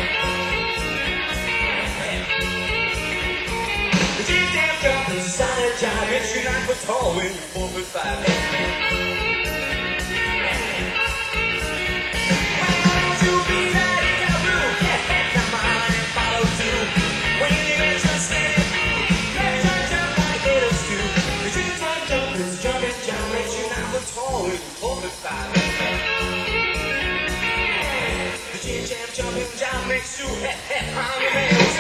The Jim Jam Jump is a solid jive, makes you 9 foot tall when you're 4 foot 5. The Jam Jam jumping down makes you hep hep on your heels.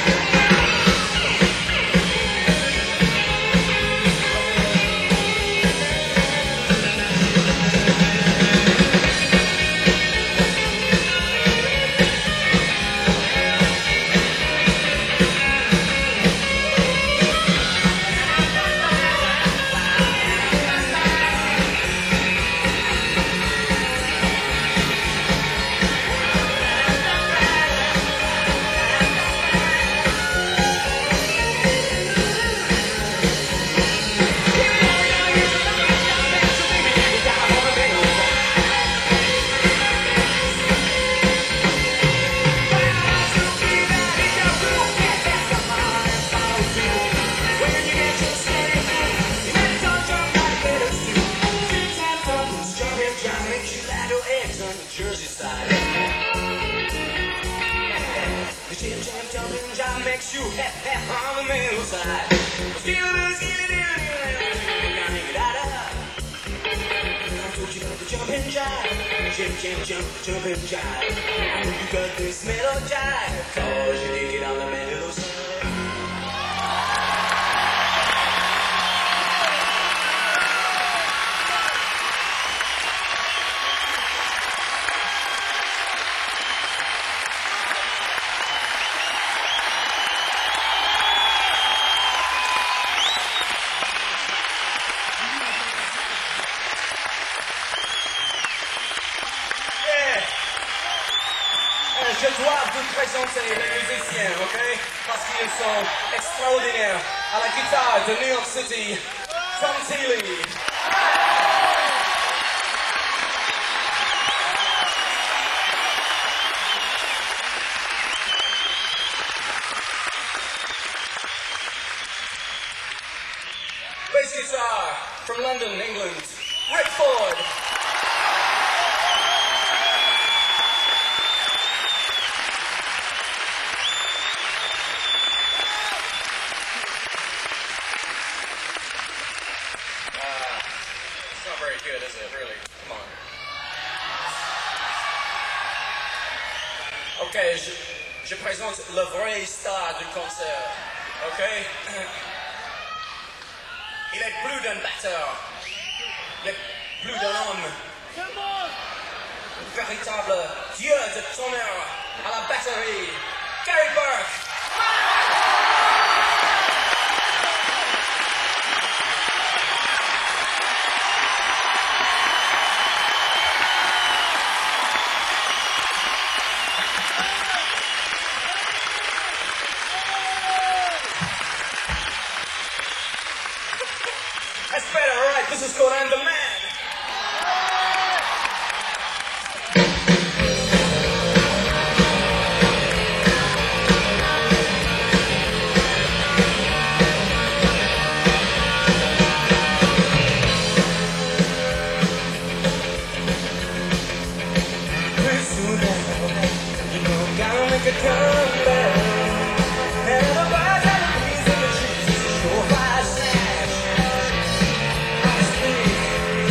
Jersey side. The Jam Jam jumping job makes you hep hep on the middle side. I told you about the jumping jive. Jam Jam jumping jive. I know you got this metal jive, 'cause you dig it on the middle side. Je dois vous présenter les musiciens, ok? Parce qu'ils sont extraordinaires. À la guitare de New York City, Tom Teely. Bass guitar from London, England, Rick Ford. It's not very good, is it, really? Come on. Ok, je présente le vrai star du concert. Ok? Il est plus d'un batteur. Il est plus d'un homme. Un véritable dieu de tonnerre à la batterie. Gary Burke. That's better, alright, this is called I'm the Man. Listen now, you know I'm gonna make a comeback. And the birds and the bees and the trees, it's a surefire snatch.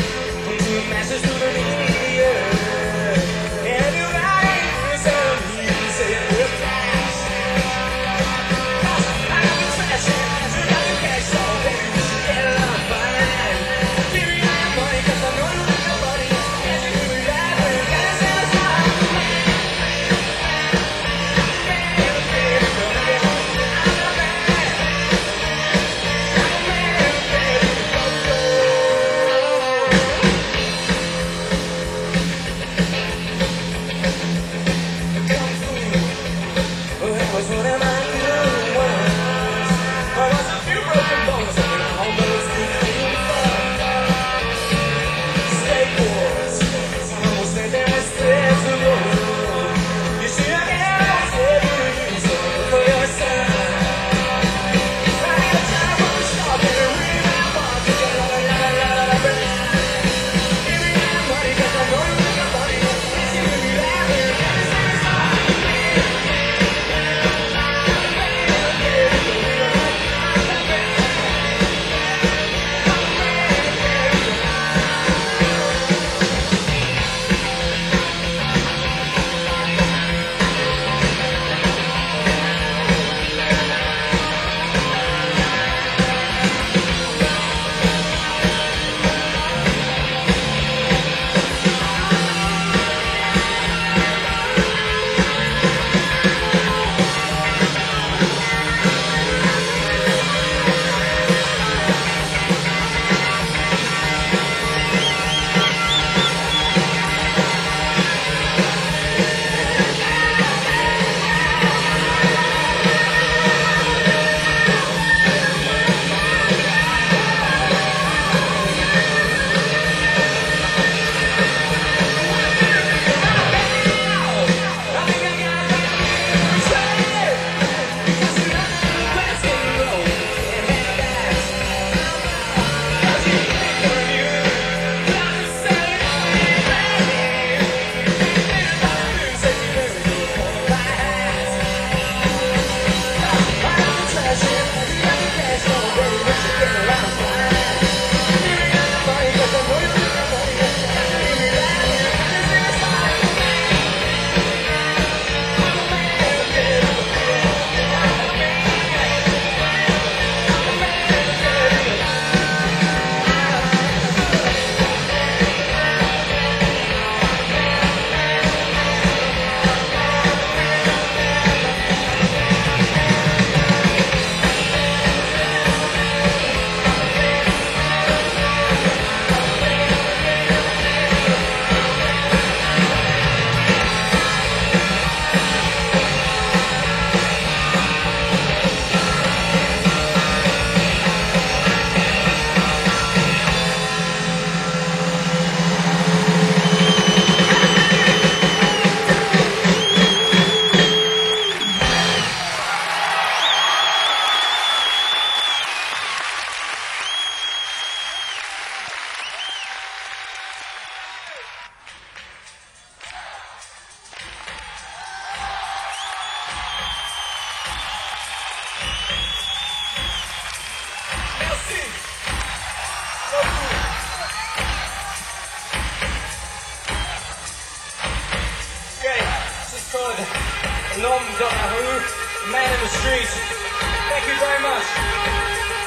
Just called Norman Doctor Who, Man in the Street. Thank you very much.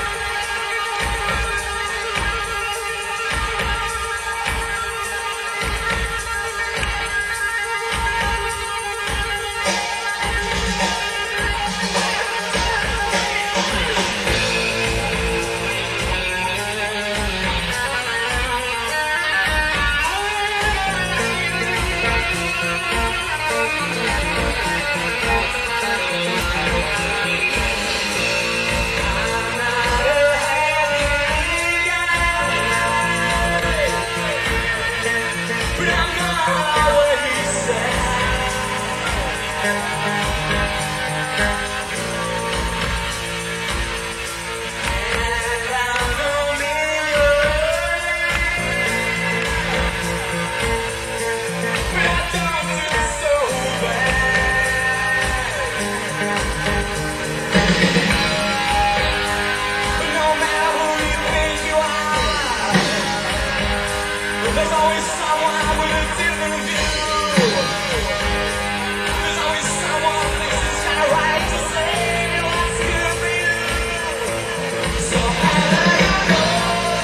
There's always someone with a different view. There's always someone who thinks it's kind of right to say what's good for you. So how do you know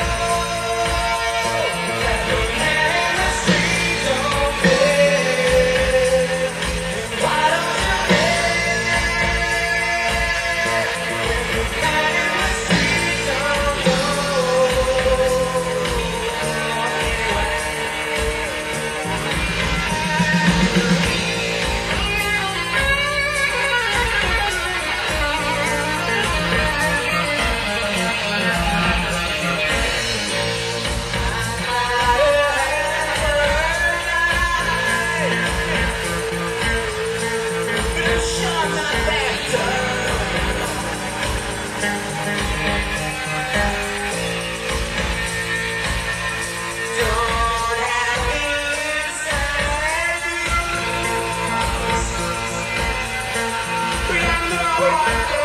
that the man in the street don't care? Why don't you care? The man in the street don't know. What?